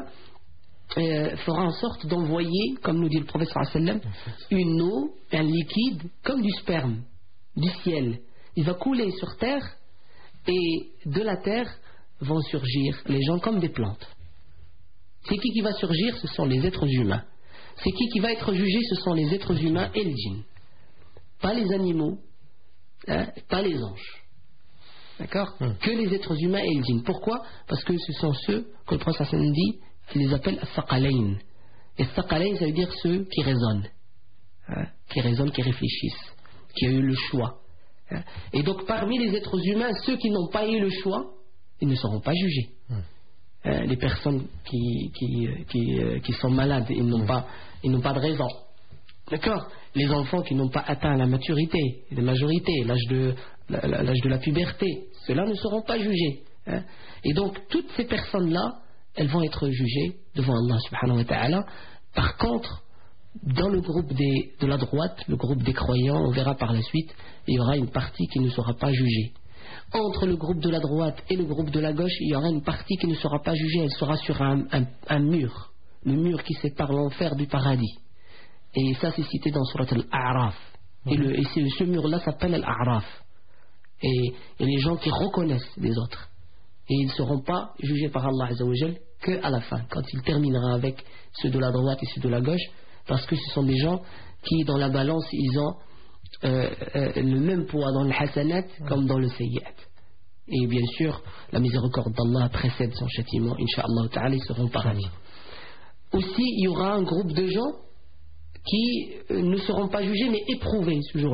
euh, fera en sorte d'envoyer, comme nous dit le prophète sallallahu alayhi wa sallam, une eau, un liquide comme du sperme, du ciel. Il va couler sur terre et de la terre vont surgir les gens comme des plantes. C'est qui qui va surgir? Ce sont les êtres humains. C'est qui qui va être jugé? Ce sont les êtres humains et les djinns. Pas les animaux, hein, pas les anges. D'accord? Hum. Que les êtres humains et les djinns. Pourquoi? Parce que ce sont ceux que le prophète sallallahu alayhi wa sallam dit, il les appelle Thaqalayn. Et Thaqalayn, ça veut dire ceux qui raisonnent, hein, qui raisonnent, qui réfléchissent, qui ont eu le choix. Hein. Et donc parmi les êtres humains, ceux qui n'ont pas eu le choix, ils ne seront pas jugés. Hum. Hein, les personnes qui, qui, qui, qui sont malades, ils n'ont hum. pas, ils n'ont pas de raison. D'accord? Les enfants qui n'ont pas atteint la maturité, la majorité, l'âge de, l'âge de la puberté, ceux-là ne seront pas jugés. Hein? Et donc, toutes ces personnes-là, elles vont être jugées devant Allah subhanahu wa ta'ala. Par contre, dans le groupe des, de la droite, le groupe des croyants, on verra par la suite, il y aura une partie qui ne sera pas jugée. Entre le groupe de la droite et le groupe de la gauche, il y aura une partie qui ne sera pas jugée, elle sera sur un, un, un mur, le mur qui sépare l'enfer du paradis. Et ça, c'est cité dans Surat Al-A'raf. Et, le, et ce mur-là s'appelle Al-A'raf. Et, et les gens qui reconnaissent les autres. Et ils ne seront pas jugés par Allah Azza wa Jal qu'à la fin, quand il terminera avec ceux de la droite et ceux de la gauche, parce que ce sont des gens qui, dans la balance, ils ont euh, euh, le même poids dans le hasanat comme dans le sayyi'at. Et bien sûr, la miséricorde d'Allah précède son châtiment. Inch'Allah ta'ala, ils seront paradis. Aussi, il y aura un groupe de gens qui ne seront pas jugés mais éprouvés ce jour-là.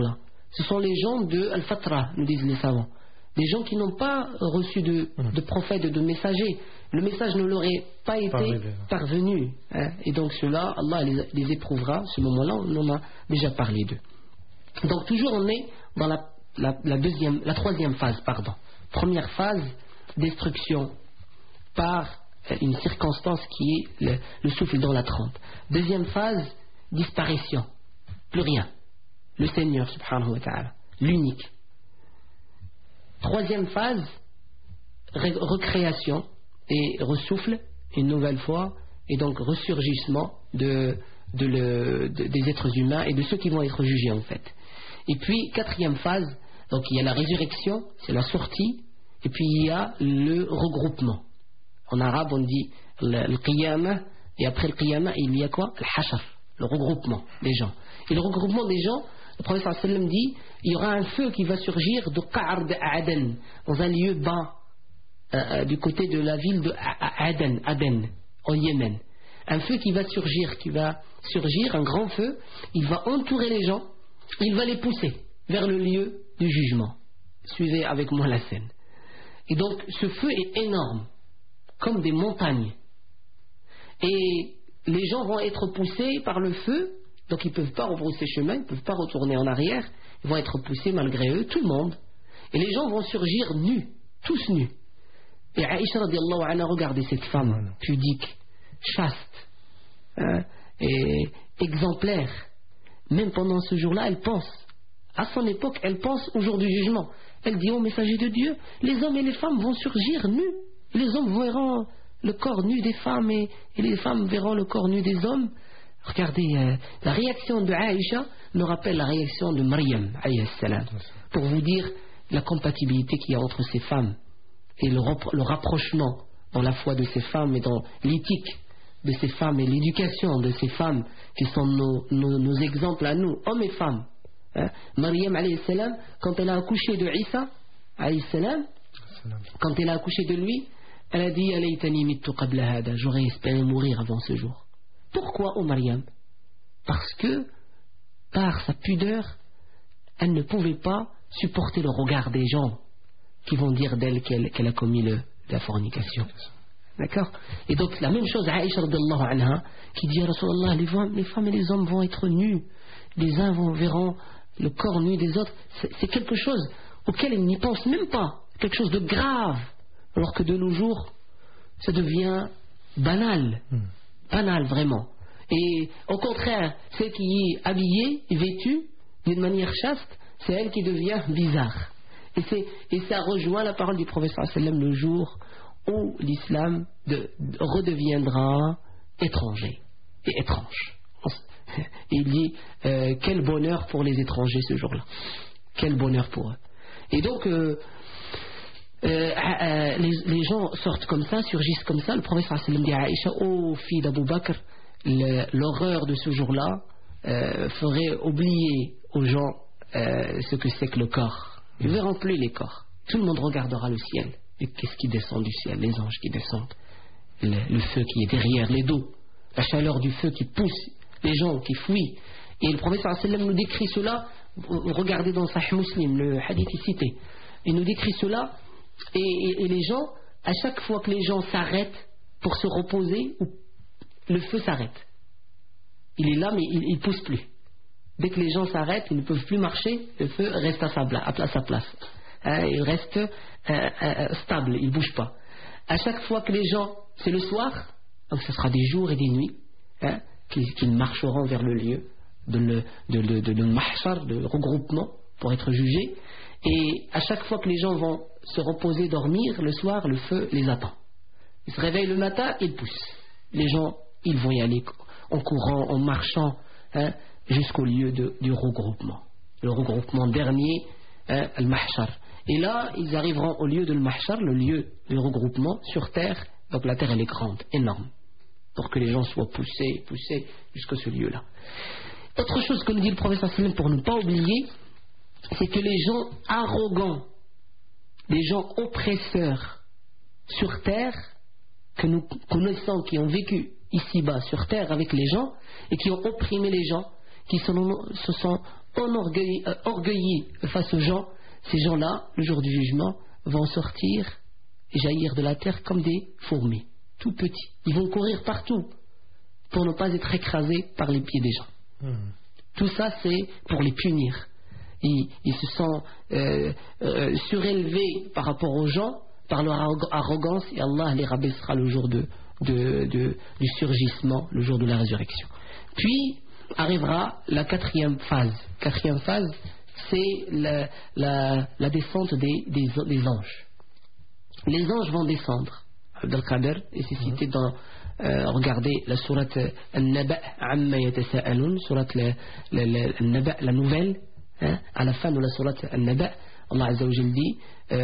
ce sont les gens de Al-Fatra, nous disent les savants. Des gens qui n'ont pas reçu de, de prophète, de messager. Le message ne leur est pas été Arrivé. parvenu. Hein. Et donc ceux-là, Allah les, les éprouvera. Ce moment-là, on en a déjà parlé d'eux. Donc toujours on est dans la, la, la, deuxième, la troisième phase. Pardon. Première phase, destruction par une circonstance qui est le, le souffle dans la trompe. Deuxième phase, disparition. Plus rien. Le Seigneur, subhanahu wa ta'ala. L'unique. Troisième phase, ré- recréation et ressouffle une nouvelle fois, et donc ressurgissement de, de le, de, des êtres humains et de ceux qui vont être jugés en fait. Et puis quatrième phase, donc il y a la résurrection, c'est la sortie, et puis il y a le regroupement. En arabe on dit le, le qiyamah, et après le qiyamah il y a quoi? Le hashar, le regroupement des gens. Et le regroupement des gens, le prophète sallallahu alayhi wa sallam dit, il y aura un feu qui va surgir de Qa'ar de Aden, dans un lieu bas, euh, du côté de la ville de Aden, Aden, au Yémen. Un feu qui va surgir, qui va surgir, un grand feu, il va entourer les gens, il va les pousser vers le lieu du jugement. Suivez avec moi la scène. Et donc ce feu est énorme, comme des montagnes. Et les gens vont être poussés par le feu, donc ils ne peuvent pas rebrousser chemin, ils ne peuvent pas retourner en arrière, ils vont être poussés malgré eux, tout le monde. Et les gens vont surgir nus, tous nus. Et Aïcha radiallahu anha, regardez cette femme pudique, chaste, hein, et exemplaire. Même pendant ce jour-là, elle pense. À son époque, elle pense au jour du jugement. Elle dit au messager de Dieu, les hommes et les femmes vont surgir nus. Les hommes verront le corps nu des femmes et, et les femmes verront le corps nu des hommes. Regardez, euh, la réaction de Aïcha nous rappelle la réaction de Maryam, alayhi salam, pour vous dire la compatibilité qu'il y a entre ces femmes et le, le rapprochement dans la foi de ces femmes et dans l'éthique de ces femmes et l'éducation de ces femmes qui sont nos, nos, nos exemples à nous, hommes et femmes. Hein? Maryam, alayhi salam, quand elle a accouché de Isa, alayhi salam, quand elle a accouché de lui, elle a dit Alaytani mittu qabla hada, j'aurais espéré mourir avant ce jour. Pourquoi, ô Maryam? Parce que, par sa pudeur, elle ne pouvait pas supporter le regard des gens qui vont dire d'elle qu'elle, qu'elle a commis le, la fornication. D'accord? Et donc, la même chose à Aïcha radiyallahu anha, qui dit à Rasulallah, les femmes, les femmes et les hommes vont être nus, les uns vont, verront le corps nu des autres. C'est, c'est quelque chose auquel ils n'y pensent même pas, quelque chose de grave, alors que de nos jours, ça devient banal. Hmm. Banal vraiment. Et au contraire, celle qui est habillée, vêtue d'une manière chaste, c'est elle qui devient bizarre. Et, c'est, et ça rejoint la parole du prophète sallallahu alayhi wa sallam le jour où l'islam de, de, redeviendra étranger et étrange. Et il dit euh, quel bonheur pour les étrangers ce jour-là. Quel bonheur pour eux. Et donc euh, Euh, euh, les, les gens sortent comme ça, surgissent comme ça. Le prophète sallallahu alayhi wa sallam dit à Aïcha, ô fille d'Abu Bakr, le, l'horreur de ce jour-là euh, ferait oublier aux gens euh, ce que c'est que le corps. Ils ne verront plus les corps. Tout le monde regardera le ciel. Et qu'est-ce qui descend du ciel? Les anges qui descendent, le, le feu qui est derrière les dos, la chaleur du feu qui pousse les gens qui fuient. Et le prophète sallallahu alayhi wa sallam nous décrit cela. Regardez dans Sahih Muslim, le hadith est cité. Il nous décrit cela. Et, et, et les gens, à chaque fois que les gens s'arrêtent pour se reposer, le feu s'arrête. Il est là, mais il ne pousse plus. Dès que les gens s'arrêtent, ils ne peuvent plus marcher, le feu reste à sa, bla, à sa place. Hein, il reste euh, euh, stable, il ne bouge pas. À chaque fois que les gens, c'est le soir, donc ce sera des jours et des nuits, hein, qu'ils, qu'ils marcheront vers le lieu de le, de, de, de, de mahshar, de regroupement, pour être jugés. Et à chaque fois que les gens vont se reposer, dormir, le soir, le feu les attend. Ils se réveillent le matin, ils poussent. Les gens, ils vont y aller en courant, en marchant, hein, jusqu'au lieu de, du regroupement. Le regroupement dernier, hein, le mahshar. Et là, ils arriveront au lieu de le mahshar, le lieu du regroupement, sur terre. Donc la terre, elle est grande, énorme. Pour que les gens soient poussés, poussés jusqu'à ce lieu-là. Autre chose que nous dit le prophète sallallahu alayhi wa sallam, pour ne pas oublier, c'est que les gens arrogants, les gens oppresseurs sur terre, que nous connaissons, qui ont vécu ici-bas sur terre avec les gens, et qui ont opprimé les gens, qui se sont enorgueillis, euh, orgueillis face aux gens, ces gens-là, le jour du jugement, vont sortir et jaillir de la terre comme des fourmis, tout petits. Ils vont courir partout pour ne pas être écrasés par les pieds des gens. Mmh. Tout ça, c'est pour les punir. Ils, ils se sont euh, euh, surélevés par rapport aux gens, par leur arrogance, et Allah les rabaissera le jour de, de, de, du surgissement, le jour de la résurrection. Puis arrivera la quatrième phase. Quatrième phase, c'est la, la, la descente des, des, des anges. Les anges vont descendre. Abdelkader, et c'est cité dans, euh, regardez la sourate Al-Naba' Amma Yatasa'alun, sourate Al-Naba', la nouvelle, hein, à la fin de la sourate Al-Naba', Allah Azza wa Jalla dit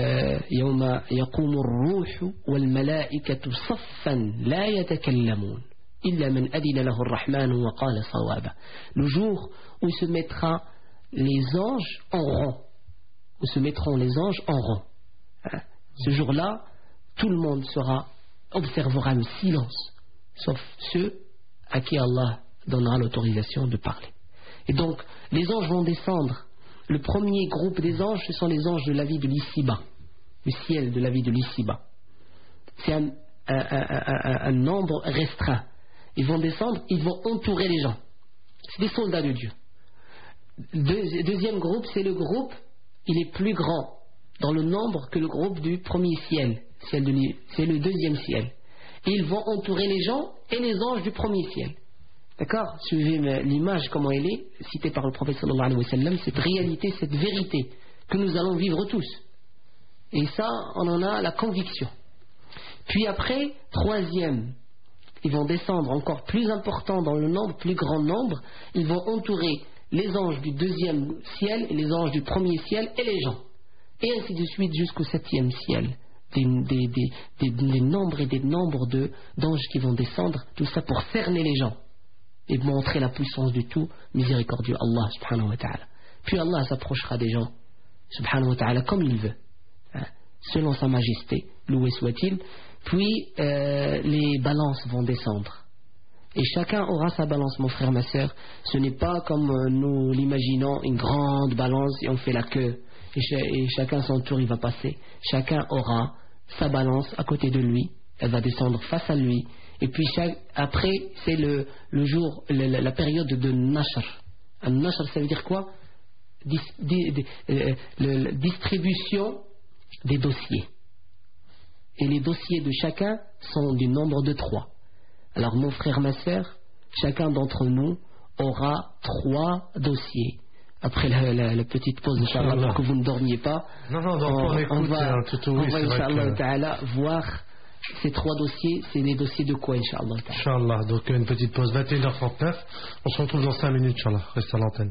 يوم يقوم الروح والملائكة صفا لا يتكلمون إلا من أذن له الرحمن وقال صوابا. Le jour où se mettra les anges en rang, où se mettront les anges en rang. Hein? Ce jour-là, tout le monde sera, observera le silence, sauf ceux à qui Allah donnera l'autorisation de parler. Et donc, les anges vont descendre. Le premier groupe des anges, ce sont les anges de la vie de l'ici-bas, le ciel de la vie de l'ici-bas. C'est un, un, un, un, un nombre restreint. Ils vont descendre, ils vont entourer les gens. C'est des soldats de Dieu. Deux, deuxième groupe, c'est le groupe, il est plus grand dans le nombre que le groupe du premier ciel. ciel de, c'est le deuxième ciel. Et ils vont entourer les gens et les anges du premier ciel. D'accord? Suivez l'image, comment elle est, citée par le prophète sallallahu alayhi wa sallam, cette réalité, cette vérité que nous allons vivre tous. Et ça, on en a la conviction. Puis après, troisième, ils vont descendre encore plus important dans le nombre, plus grand nombre, ils vont entourer les anges du deuxième ciel et les anges du premier ciel et les gens. Et ainsi de suite jusqu'au septième ciel. Des, des, des, des, des nombres et des nombres de, d'anges qui vont descendre, tout ça pour cerner les gens et montrer la puissance du tout miséricordieux Allah subhanahu wa ta'ala. Puis Allah s'approchera des gens subhanahu wa ta'ala comme il veut, hein, selon sa majesté, loué soit-il. Puis euh, les balances vont descendre et chacun aura sa balance, mon frère, ma soeur. Ce n'est pas comme euh, nous l'imaginons, une grande balance et on fait la queue et, ch- et chacun son tour il va passer. Chacun aura sa balance à côté de lui, elle va descendre face à lui. Et puis chaque, après, c'est le, le jour, le, la, la période de Nashr. Un Nashr, ça veut dire quoi? Dis, di, di, euh, le, la distribution des dossiers. Et les dossiers de chacun sont du nombre de trois. Alors, mon frère, ma soeur, chacun d'entre nous aura trois dossiers. Après la, la, la petite pause, Inch'Allah, pour que vous ne dormiez pas, non, non, donc on, on, écoute, on va, hein, tout, oui, on va Inch'Allah que... ta'ala, voir. Ces trois dossiers, c'est les dossiers de quoi, Inch'Allah? Inch'Allah, donc une petite pause, vingt et une heures trente-neuf. On se retrouve dans cinq minutes, Inch'Allah. Reste à l'antenne.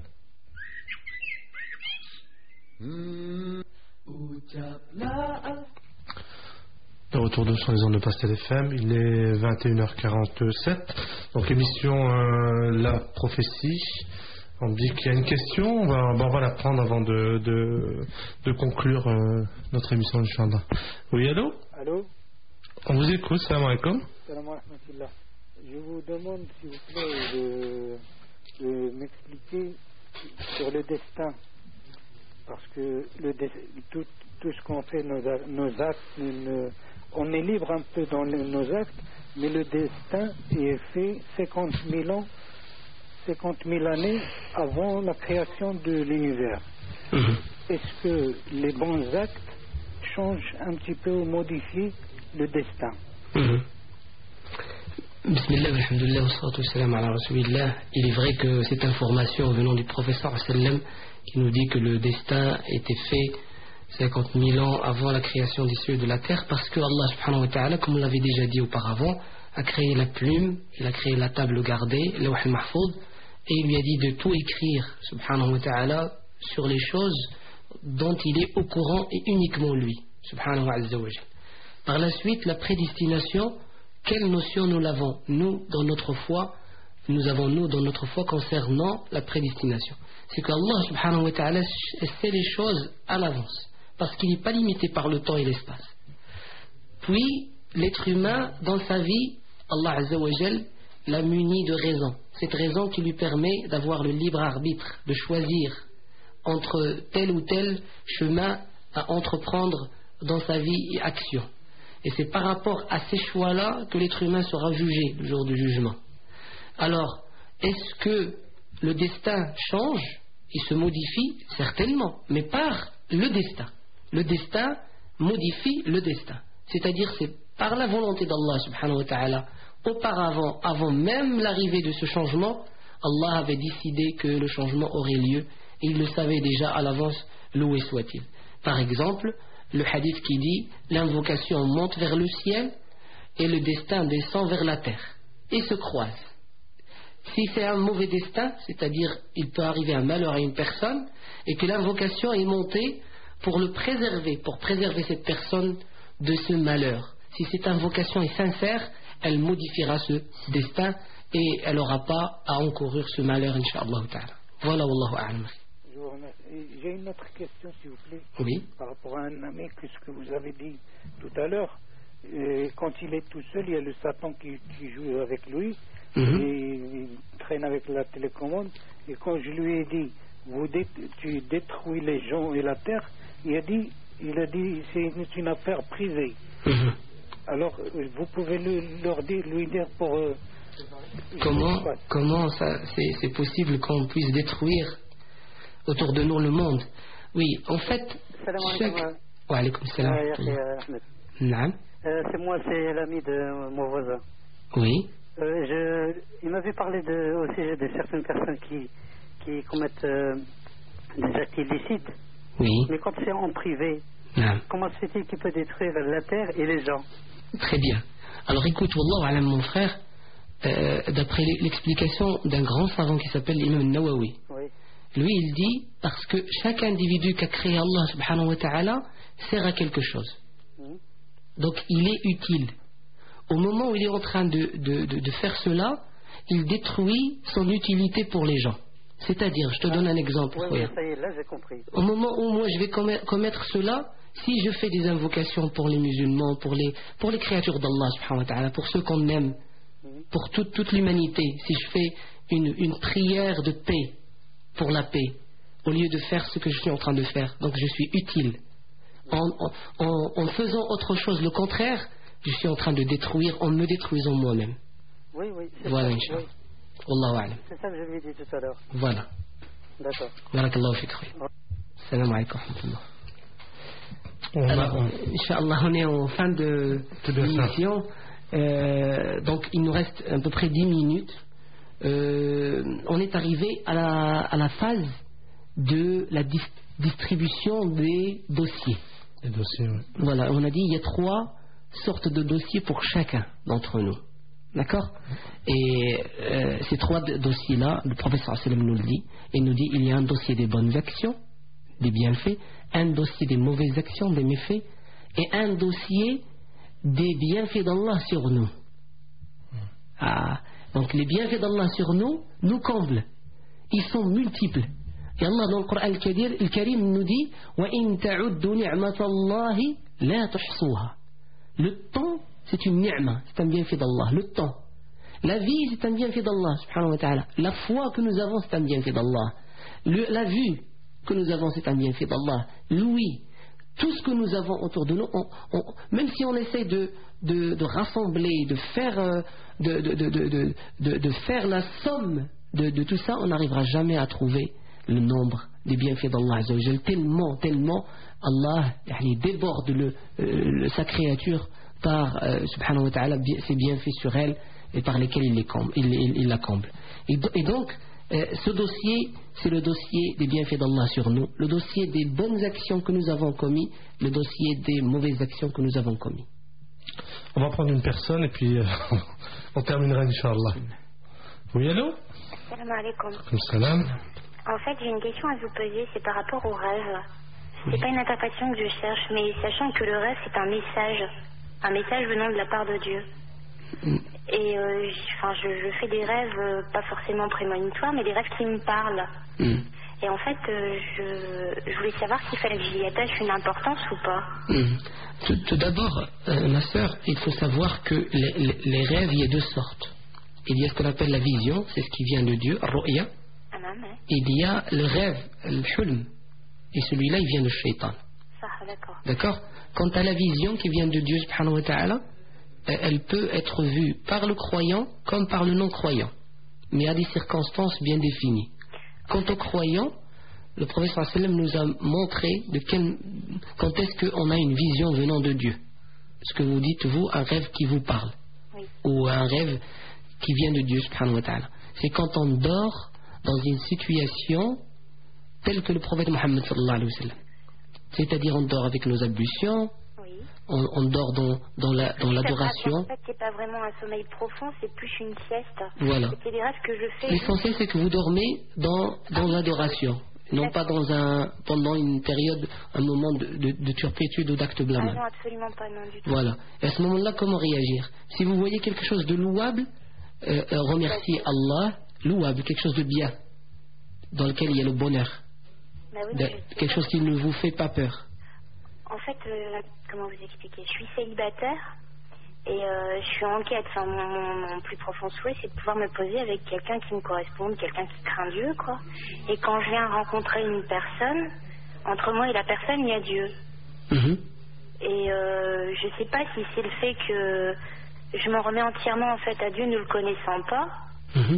De retour de sur les ondes de Pastel F M, il est vingt et une heures quarante-sept. Donc émission euh, La Prophétie. On me dit qu'il y a une question, on va, on va la prendre avant de, de, de conclure euh, notre émission, Inch'Allah. Oui, allô? Allô? On vous écoute, salam alaikum. Salam alaikum. Je vous demande, s'il vous plaît, de, de m'expliquer sur le destin. Parce que le, tout, tout ce qu'on fait, nos, nos actes, ne, on est libre un peu dans les, nos actes, mais le destin est fait cinquante mille ans, cinquante mille années avant la création de l'univers. Mmh. Est-ce que les bons actes changent un petit peu ou modifient le destin? Mmh. Bismillah, alhamdulillah, wa salatu wa salam ala rasulillah. Il est vrai que cette information venant du professeur sallam qui nous dit que le destin était fait cinquante mille ans avant la création des cieux et de la terre, parce que Allah subhanahu wa ta'ala, comme on l'avait déjà dit auparavant, a créé la plume, il a créé la table gardée, le Lawh al-Mahfouz, et il lui a dit de tout écrire subhanahu wa ta'ala sur les choses dont il est au courant et uniquement lui subhanahu wa ta'ala. Par la suite, la prédestination, quelle notion nous l'avons, nous, dans notre foi, nous avons, nous, dans notre foi, concernant la prédestination? C'est qu'Allah, subhanahu wa ta'ala, sait les choses à l'avance, parce qu'il n'est pas limité par le temps et l'espace. Puis, l'être humain, dans sa vie, Allah Azza wa Jal l'a muni de raison. cette raison qui lui permet d'avoir le libre arbitre, de choisir entre tel ou tel chemin à entreprendre dans sa vie et action. Et c'est par rapport à ces choix-là que l'être humain sera jugé le jour du jugement. Alors, est-ce que le destin change? Il se modifie certainement, mais par le destin. Le destin modifie le destin. C'est-à-dire c'est par la volonté d'Allah subhanahu wa ta'ala. Auparavant, avant même l'arrivée de ce changement, Allah avait décidé que le changement aurait lieu et il le savait déjà à l'avance, loué soit-il. Par exemple, le hadith qui dit l'invocation monte vers le ciel et le destin descend vers la terre et se croise. Si c'est un mauvais destin, c'est-à-dire il peut arriver un malheur à une personne et que l'invocation est montée pour le préserver, pour préserver cette personne de ce malheur. Si cette invocation est sincère, elle modifiera ce destin et elle n'aura pas à encourir ce malheur, incha'Allah ta'ala. Voilà, wallahu a'lam. J'ai une autre question, s'il vous plaît. Oui. Par rapport à un ami, que ce que vous avez dit tout à l'heure. Et quand il est tout seul, il y a le Satan qui, qui joue avec lui. Mm-hmm. Et il traîne avec la télécommande. Et quand je lui ai dit, vous dé tu détruis les gens et la terre, il a dit, il a dit, c'est une affaire privée. Mm-hmm. Alors, vous pouvez lui, leur dire, lui dire pour... Euh, comment comment ça, c'est possible qu'on puisse détruire autour de nous le monde? Oui, en fait... Chaque... Wa alaykoum salam. Euh, c'est moi, c'est l'ami de mon voisin. Oui. Euh, je, il m'avait parlé de, au sujet de certaines personnes qui, qui commettent euh, des actes illicites. Oui. Mais quand c'est en privé, non. Comment se fait-il qu'il peut détruire la terre et les gens? Très bien. Alors écoute, wallahu alam, mon frère, euh, d'après l'explication d'un grand savant qui s'appelle Imam Nawawi, oui. Lui il dit, parce que chaque individu qu'a créé Allah subhanahu wa ta'ala sert à quelque chose. Mmh. Donc il est utile. Au moment où il est en train de, de, de, de faire cela, il détruit son utilité pour les gens. C'est-à-dire, je te ah, donne un exemple. Oui, oui, ça y est, là j'ai compris. Au moment où moi je vais commettre cela, si je fais des invocations pour les musulmans, pour les, pour les créatures d'Allah subhanahu wa ta'ala, pour ceux qu'on aime, mmh. pour toute, toute l'humanité, si je fais une, une prière de paix pour la paix, au lieu de faire ce que je suis en train de faire, donc je suis utile. En, en, en faisant autre chose, le contraire, je suis en train de détruire, en me détruisant moi-même. Oui, oui. Voilà, Inch'Allah. Oui. Wallahu a'lam. C'est ça que je lui ai dit tout à l'heure. Voilà. D'accord. Barakallahu fikri. Salam alaykum wa rahmatullah. Alors, Inch'Allah, on est en fin de l'émission. Euh, donc, il nous reste à peu près dix minutes. Euh, on est arrivé à la, à la phase de la dis distribution des dossiers. Les dossiers, oui. Voilà, on a dit il y a trois sortes de dossiers pour chacun d'entre nous. D'accord? Et euh, ces trois dossiers-là, le professeur sallam nous le dit, il nous dit il y a un dossier des bonnes actions, des bienfaits, un dossier des mauvaises actions, des méfaits, et un dossier des bienfaits d'Allah sur nous. Ah, donc les bienfaits d'Allah sur nous nous comblent. Ils sont multiples. Et Allah dans le Coran al-Karim nous dit وَإِن تَعُدُّوا نِعْمَةَ اللَّهِ لَا تُحْصُوهَا. Le temps, c'est une ni'ma, c'est un bienfait d'Allah. Le temps. La vie, c'est un bienfait d'Allah, subhanahu wa ta'ala. La foi que nous avons, c'est un bienfait d'Allah. La vue que nous avons, c'est un bienfait d'Allah. L'ouïe, tout ce que nous avons autour de nous, on, on, même si on essaie de, de, de rassembler, de faire, euh, de, de, de, de, de, de faire la somme de, de tout ça, on n'arrivera jamais à trouver le nombre des bienfaits d'Allah Azza wa Jal. Tellement, tellement, Allah yani, déborde le, euh, sa créature par, euh, subhanahu wa ta'ala, ses bienfaits sur elle et par lesquels il, les comble, il, il, il la comble. Et, et donc, euh, ce dossier, c'est le dossier des bienfaits d'Allah sur nous, le dossier des bonnes actions que nous avons commises, le dossier des mauvaises actions que nous avons commises. On va prendre une personne et puis euh, on terminera, Inch'Allah. Oui, allô? Salam alaikum. Salam. En fait, j'ai une question à vous poser, c'est par rapport au rêve. C'est pas une interprétation que je cherche, mais sachant que le rêve c'est un message, un message venant de la part de Dieu. Mm. Et euh, enfin, je, je fais des rêves, euh, pas forcément prémonitoires, mais des rêves qui me parlent. Mm. Et en fait, euh, je, je voulais savoir s'il fallait que j'y attache une importance ou pas. Mm. Tout, tout d'abord, euh, ma sœur, il faut savoir que les, les, les rêves, il y a deux sortes. il y a ce qu'on appelle la vision, c'est ce qui vient de Dieu, ru'ya. Il y a le rêve, le hulm, et celui-là il vient de shaitan. D'accord. D'accord. Quant à la vision qui vient de Dieu subhanahu wa ta'ala, elle peut être vue par le croyant comme par le non-croyant, mais à des circonstances bien définies. Quant aux croyants, le prophète sallallahu alayhi wa sallam nous a montré de quel, quand est-ce qu'on a une vision venant de Dieu. Ce que vous dites, vous, un rêve qui vous parle, oui. Ou un rêve qui vient de Dieu subhanahu wa ta'ala. C'est quand on dort dans une situation telle que le prophète Mohammed sallallahu alayhi wa sallam. C'est-à-dire on dort avec nos ablutions, oui. on, on dort dans, dans, la, dans l'adoration. En fait, c'est pas vraiment un sommeil profond, c'est plus une sieste. Voilà. C'est des rêves que je fais. L'essentiel, c'est que vous dormez dans, dans ah, l'adoration. Non pas dans un, pendant une période, un moment de, de, de turpitude ou d'acte blâmable. Ah non, absolument pas, non du tout. Voilà. Et à ce moment-là, comment réagir? Si vous voyez quelque chose de louable, euh, euh, remerciez Allah, louable, quelque chose de bien, dans lequel il y a le bonheur. Bah oui, de, quelque chose qui ne vous fait pas peur. En fait, euh, comment vous expliquer? Je suis célibataire. Et euh, je suis en quête, enfin, mon, mon, mon plus profond souhait, c'est de pouvoir me poser avec quelqu'un qui me corresponde, quelqu'un qui craint Dieu, quoi. Et quand je viens rencontrer une personne, entre moi et la personne, il y a Dieu. Mmh. Et euh, je sais pas si c'est le fait que je m'en remets entièrement, en fait, à Dieu, ne le connaissant pas. Mmh.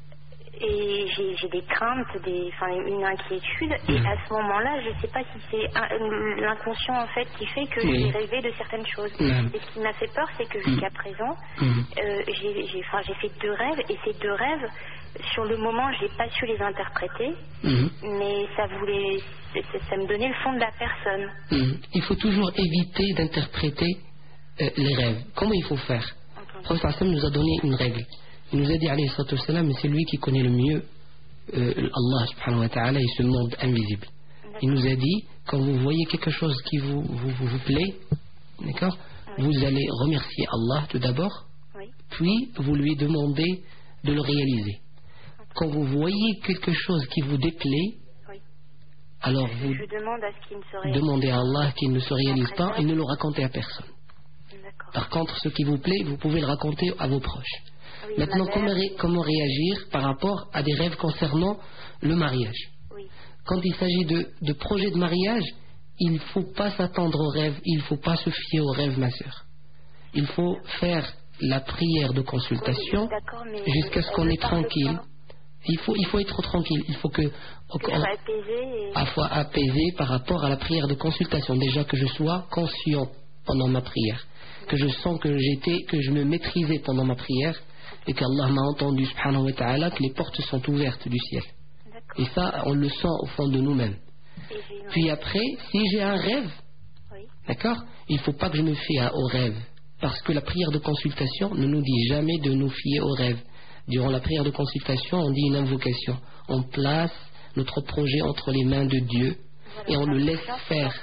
Et j'ai, j'ai des craintes, des, enfin, une inquiétude. Et à ce moment-là, je ne sais pas si c'est un, l'inconscient en fait qui fait que oui. j'ai rêvé de certaines choses. Mmh. Et ce qui m'a fait peur, c'est que jusqu'à présent, mmh. euh, j'ai, j'ai, enfin, j'ai fait deux rêves. Et ces deux rêves, sur le moment, je n'ai pas su les interpréter. Mmh. Mais ça voulait, ça, ça me donnait le fond de la personne. Mmh. Il faut toujours éviter d'interpréter euh, les rêves. Comment il faut faire? Le prophète sallam nous a donné une règle. Il nous a dit, alayhi salatu wassalam, mais c'est lui qui connaît le mieux euh, Allah subhanahu wa ta'ala et ce monde invisible. D'accord. Il nous a dit, quand vous voyez quelque chose qui vous, vous, vous, vous plaît, d'accord, oui. Vous allez remercier Allah tout d'abord, oui. Puis vous lui demandez de le réaliser. Okay. Quand vous voyez quelque chose qui vous déplaît, oui. Alors vous Je demande à ce qu'il ne se réalise. demandez à Allah qu'il ne se réalise pas et ne le racontez à personne. D'accord. Par contre, ce qui vous plaît, vous pouvez le raconter à vos proches. Oui, maintenant, comment, ré, comment réagir par rapport à des rêves concernant le mariage? Oui. Quand il s'agit de, de projets de mariage, il ne faut pas s'attendre aux rêves, il ne faut pas se fier aux rêves, ma sœur. Il faut faire la prière de consultation oui, jusqu'à ce qu'on est tranquille. Il faut, il faut être tranquille, il faut que... On, apaisé, et... à fois apaisé par rapport à la prière de consultation. Déjà que je sois conscient pendant ma prière, que je sens que j'étais, que je me maîtrisais pendant ma prière, et qu'Allah m'a entendu, subhanahu wa ta'ala, que les portes sont ouvertes du ciel. D'accord. Et ça, on le sent au fond de nous-mêmes. Puis après, si j'ai un rêve, oui. D'accord, il ne faut pas que je me fie au rêve, parce que la prière de consultation ne nous dit jamais de nous fier au rêve. Durant la prière de consultation, on dit une invocation. On place notre projet entre les mains de Dieu, et on le laisse faire.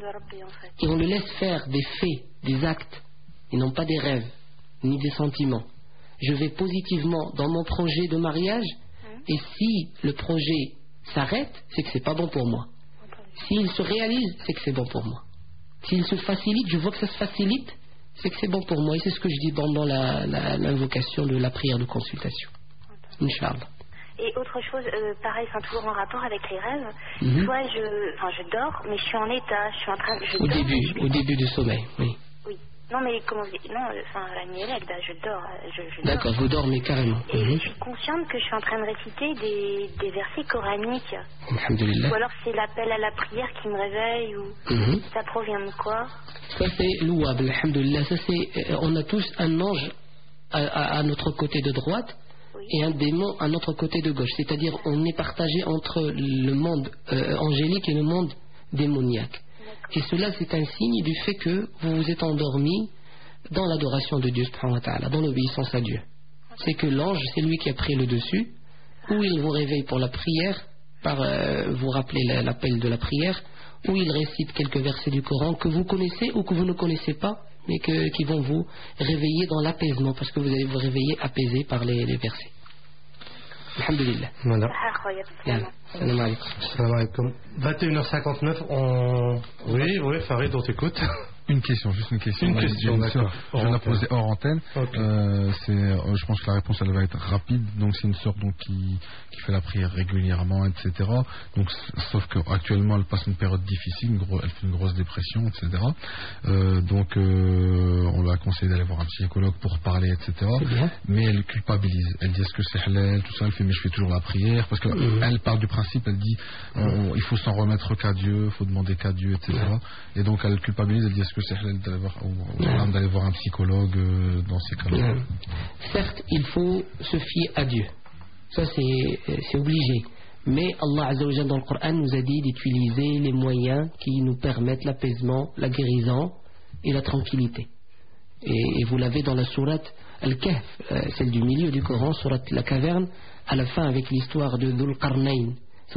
Et on le laisse faire des faits, des actes, et non pas des rêves, ni des sentiments. Je vais positivement dans mon projet de mariage, et si le projet s'arrête, c'est que c'est pas bon pour moi. S'il se réalise, c'est que c'est bon pour moi. S'il se facilite, je vois que ça se facilite, c'est que c'est bon pour moi. Et c'est ce que je dis pendant la, la, l'invocation de la prière de consultation. Inch'Allah. Et autre chose, euh, pareil, enfin, toujours en rapport avec les rêves, mm-hmm. Soit je, enfin, je dors, mais je suis en état, je suis en train de... Je au dors, début, je au début du sommeil, oui. Oui. Non, mais comment dire, non, enfin, la nuit est là, je dors. Je, je D'accord, dors. vous dormez carrément. Et mm-hmm. je suis consciente que je suis en train de réciter des, des versets coraniques. Alhamdulillah. Ou alors c'est l'appel à la prière qui me réveille, ou mm-hmm. Ça provient de quoi? Ça c'est louable, alhamdulillah. Ça c'est, on a tous un ange à, à, à notre côté de droite, oui. Et un démon à notre côté de gauche. C'est-à-dire on est partagé entre le monde euh, angélique et le monde démoniaque. Et cela, c'est un signe du fait que vous vous êtes endormi dans l'adoration de Dieu, subhanahu wa ta'ala, dans l'obéissance à Dieu. C'est que l'ange, c'est lui qui a pris le dessus, ou il vous réveille pour la prière, par euh, vous rappeler l'appel de la prière, ou il récite quelques versets du Coran que vous connaissez ou que vous ne connaissez pas, mais que, qui vont vous réveiller dans l'apaisement, parce que vous allez vous réveiller apaisé par les, les versets. Alhamdulillah. Voilà. Salam alaikum. Salam alaikum. vingt et une heures cinquante-neuf, on... Oui, oui, Farid, on t'écoute. Une question, juste une question. Une question, une d'accord. Je vais la poser hors antenne. Okay. Euh, c'est, euh, je pense que la réponse elle va être rapide. Donc c'est une sœur donc qui, qui fait la prière régulièrement, et cetera. Donc sauf qu'actuellement elle passe une période difficile, une gros, elle fait une grosse dépression, et cetera. Euh, donc euh, on lui a conseillé d'aller voir un psychologue pour parler, et cetera. Mais elle culpabilise. Elle dit est-ce que c'est halal, tout ça. Elle fait mais je fais toujours la prière parce que mmh. elle part du principe, elle dit on, il faut s'en remettre qu'à Dieu, il faut demander qu'à Dieu, et cetera. Mmh. Et donc elle culpabilise. Elle dit est-ce que c'est halal d'aller voir, ou, d'aller voir un psychologue euh, dans ces cas-là. Certes, il faut se fier à Dieu. Ça, c'est, c'est obligé. Mais Allah Azza wa Jalla dans le Coran nous a dit d'utiliser les moyens qui nous permettent l'apaisement, la guérison et la tranquillité. Et, et vous l'avez dans la sourate Al-Kahf, euh, celle du milieu du Coran, sourate la caverne, à la fin avec l'histoire de Dhul Qarnayn.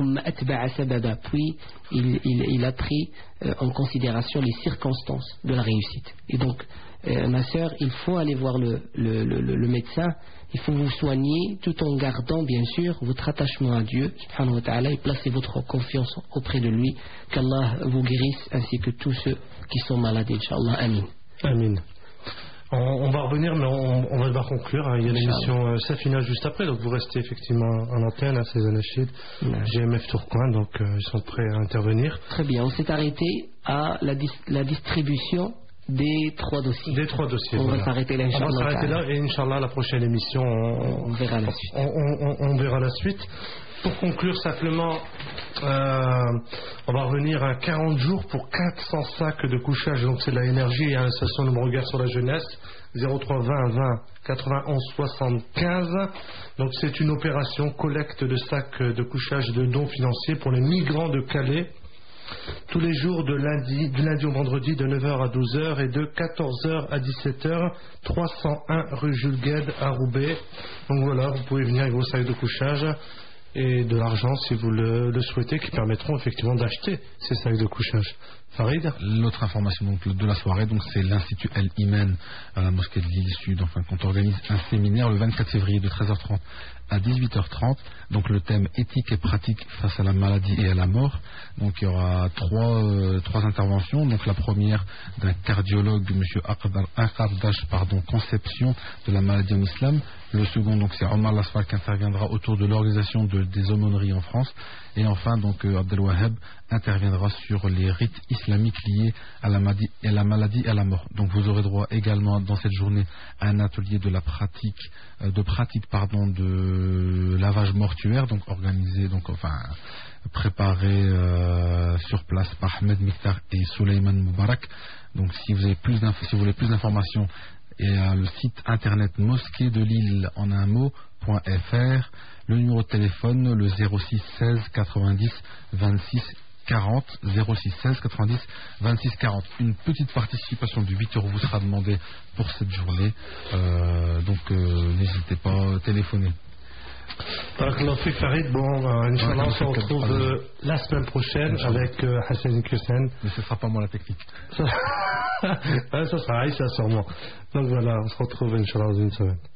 Puis il, il, il a pris euh, en considération les circonstances de la réussite. Et donc, euh, ma sœur, il faut aller voir le, le, le, le médecin, il faut vous soigner tout en gardant bien sûr votre attachement à Dieu, subhanahu wa ta'ala, et placer votre confiance auprès de lui, qu'Allah vous guérisse ainsi que tous ceux qui sont malades, Inch'Allah. Amin. Amin. On, on va revenir, mais on, on va devoir conclure. Hein. Il y a l'émission euh, Safina juste après, donc vous restez effectivement en antenne, hein, c'est Zanachid, G M F Tourcoing, donc euh, ils sont prêts à intervenir. Très bien, on s'est arrêté à la, dis- la distribution des trois dossiers. Des trois dossiers. On voilà. va s'arrêter là, Inch'Allah. On va s'arrêter là et Inch'Allah, la prochaine émission, on, on verra la suite. On, on, on verra la suite. Pour conclure simplement, euh, on va revenir à quarante jours pour quatre cents sacs de couchage, donc c'est de la énergie et l'association de mon regard sur la jeunesse, zéro trois vingt vingt quatre-vingt-onze soixante-quinze. Donc c'est une opération collecte de sacs de couchage de dons financiers pour les migrants de Calais, tous les jours de lundi, du lundi au vendredi de neuf heures à douze heures et de quatorze heures à dix-sept heures, trois cent un rue Jules Guesde à Roubaix. Donc voilà, vous pouvez venir avec vos sacs de couchage et de l'argent si vous le, le souhaitez, qui permettront effectivement d'acheter ces sacs de couchage. Farid. L'autre information donc, de la soirée, donc, c'est l'Institut El Imen à la mosquée de l'île Sud, enfin, quand on organise un séminaire le vingt-quatre février de treize heures trente à dix-huit heures trente. Donc le thème éthique et pratique face à la maladie et à la mort. Donc il y aura trois, euh, trois interventions. Donc la première d'un cardiologue, M. Akardash, pardon, conception de la maladie en islam. Le second, donc, c'est Omar Lasfal qui interviendra autour de l'organisation de, des aumôneries en France. Et enfin, donc, euh, Abdel Wahab interviendra sur les rites islamiques liés à la maladie et, la maladie et à la mort. Donc, vous aurez droit également dans cette journée à un atelier de la pratique, euh, de pratique, pardon, de lavage mortuaire, donc organisé, donc, enfin, préparé euh, sur place par Ahmed Mikhtar et Souleymane Moubarak. Donc, si vous avez plus d'inf- si vous voulez plus d'informations, et euh, le site internet mosquée de Lille en un mot point f r, le numéro de téléphone le zéro six seize quatre-vingt-dix vingt-six quarante, zéro six seize quatre-vingt-dix vingt-six quarante. Une petite participation de huit euros vous sera demandée pour cette journée, euh, donc euh, n'hésitez pas à téléphoner. Barakallahu fik Farid. Bon, euh, Inch'Allah, on se retrouve euh, la semaine prochaine avec euh, Hassan Kusen. Mais ce sera pas moi la technique. Ça, ça sera Aïssa sûrement. Donc voilà, on se retrouve Inch'Allah dans une semaine.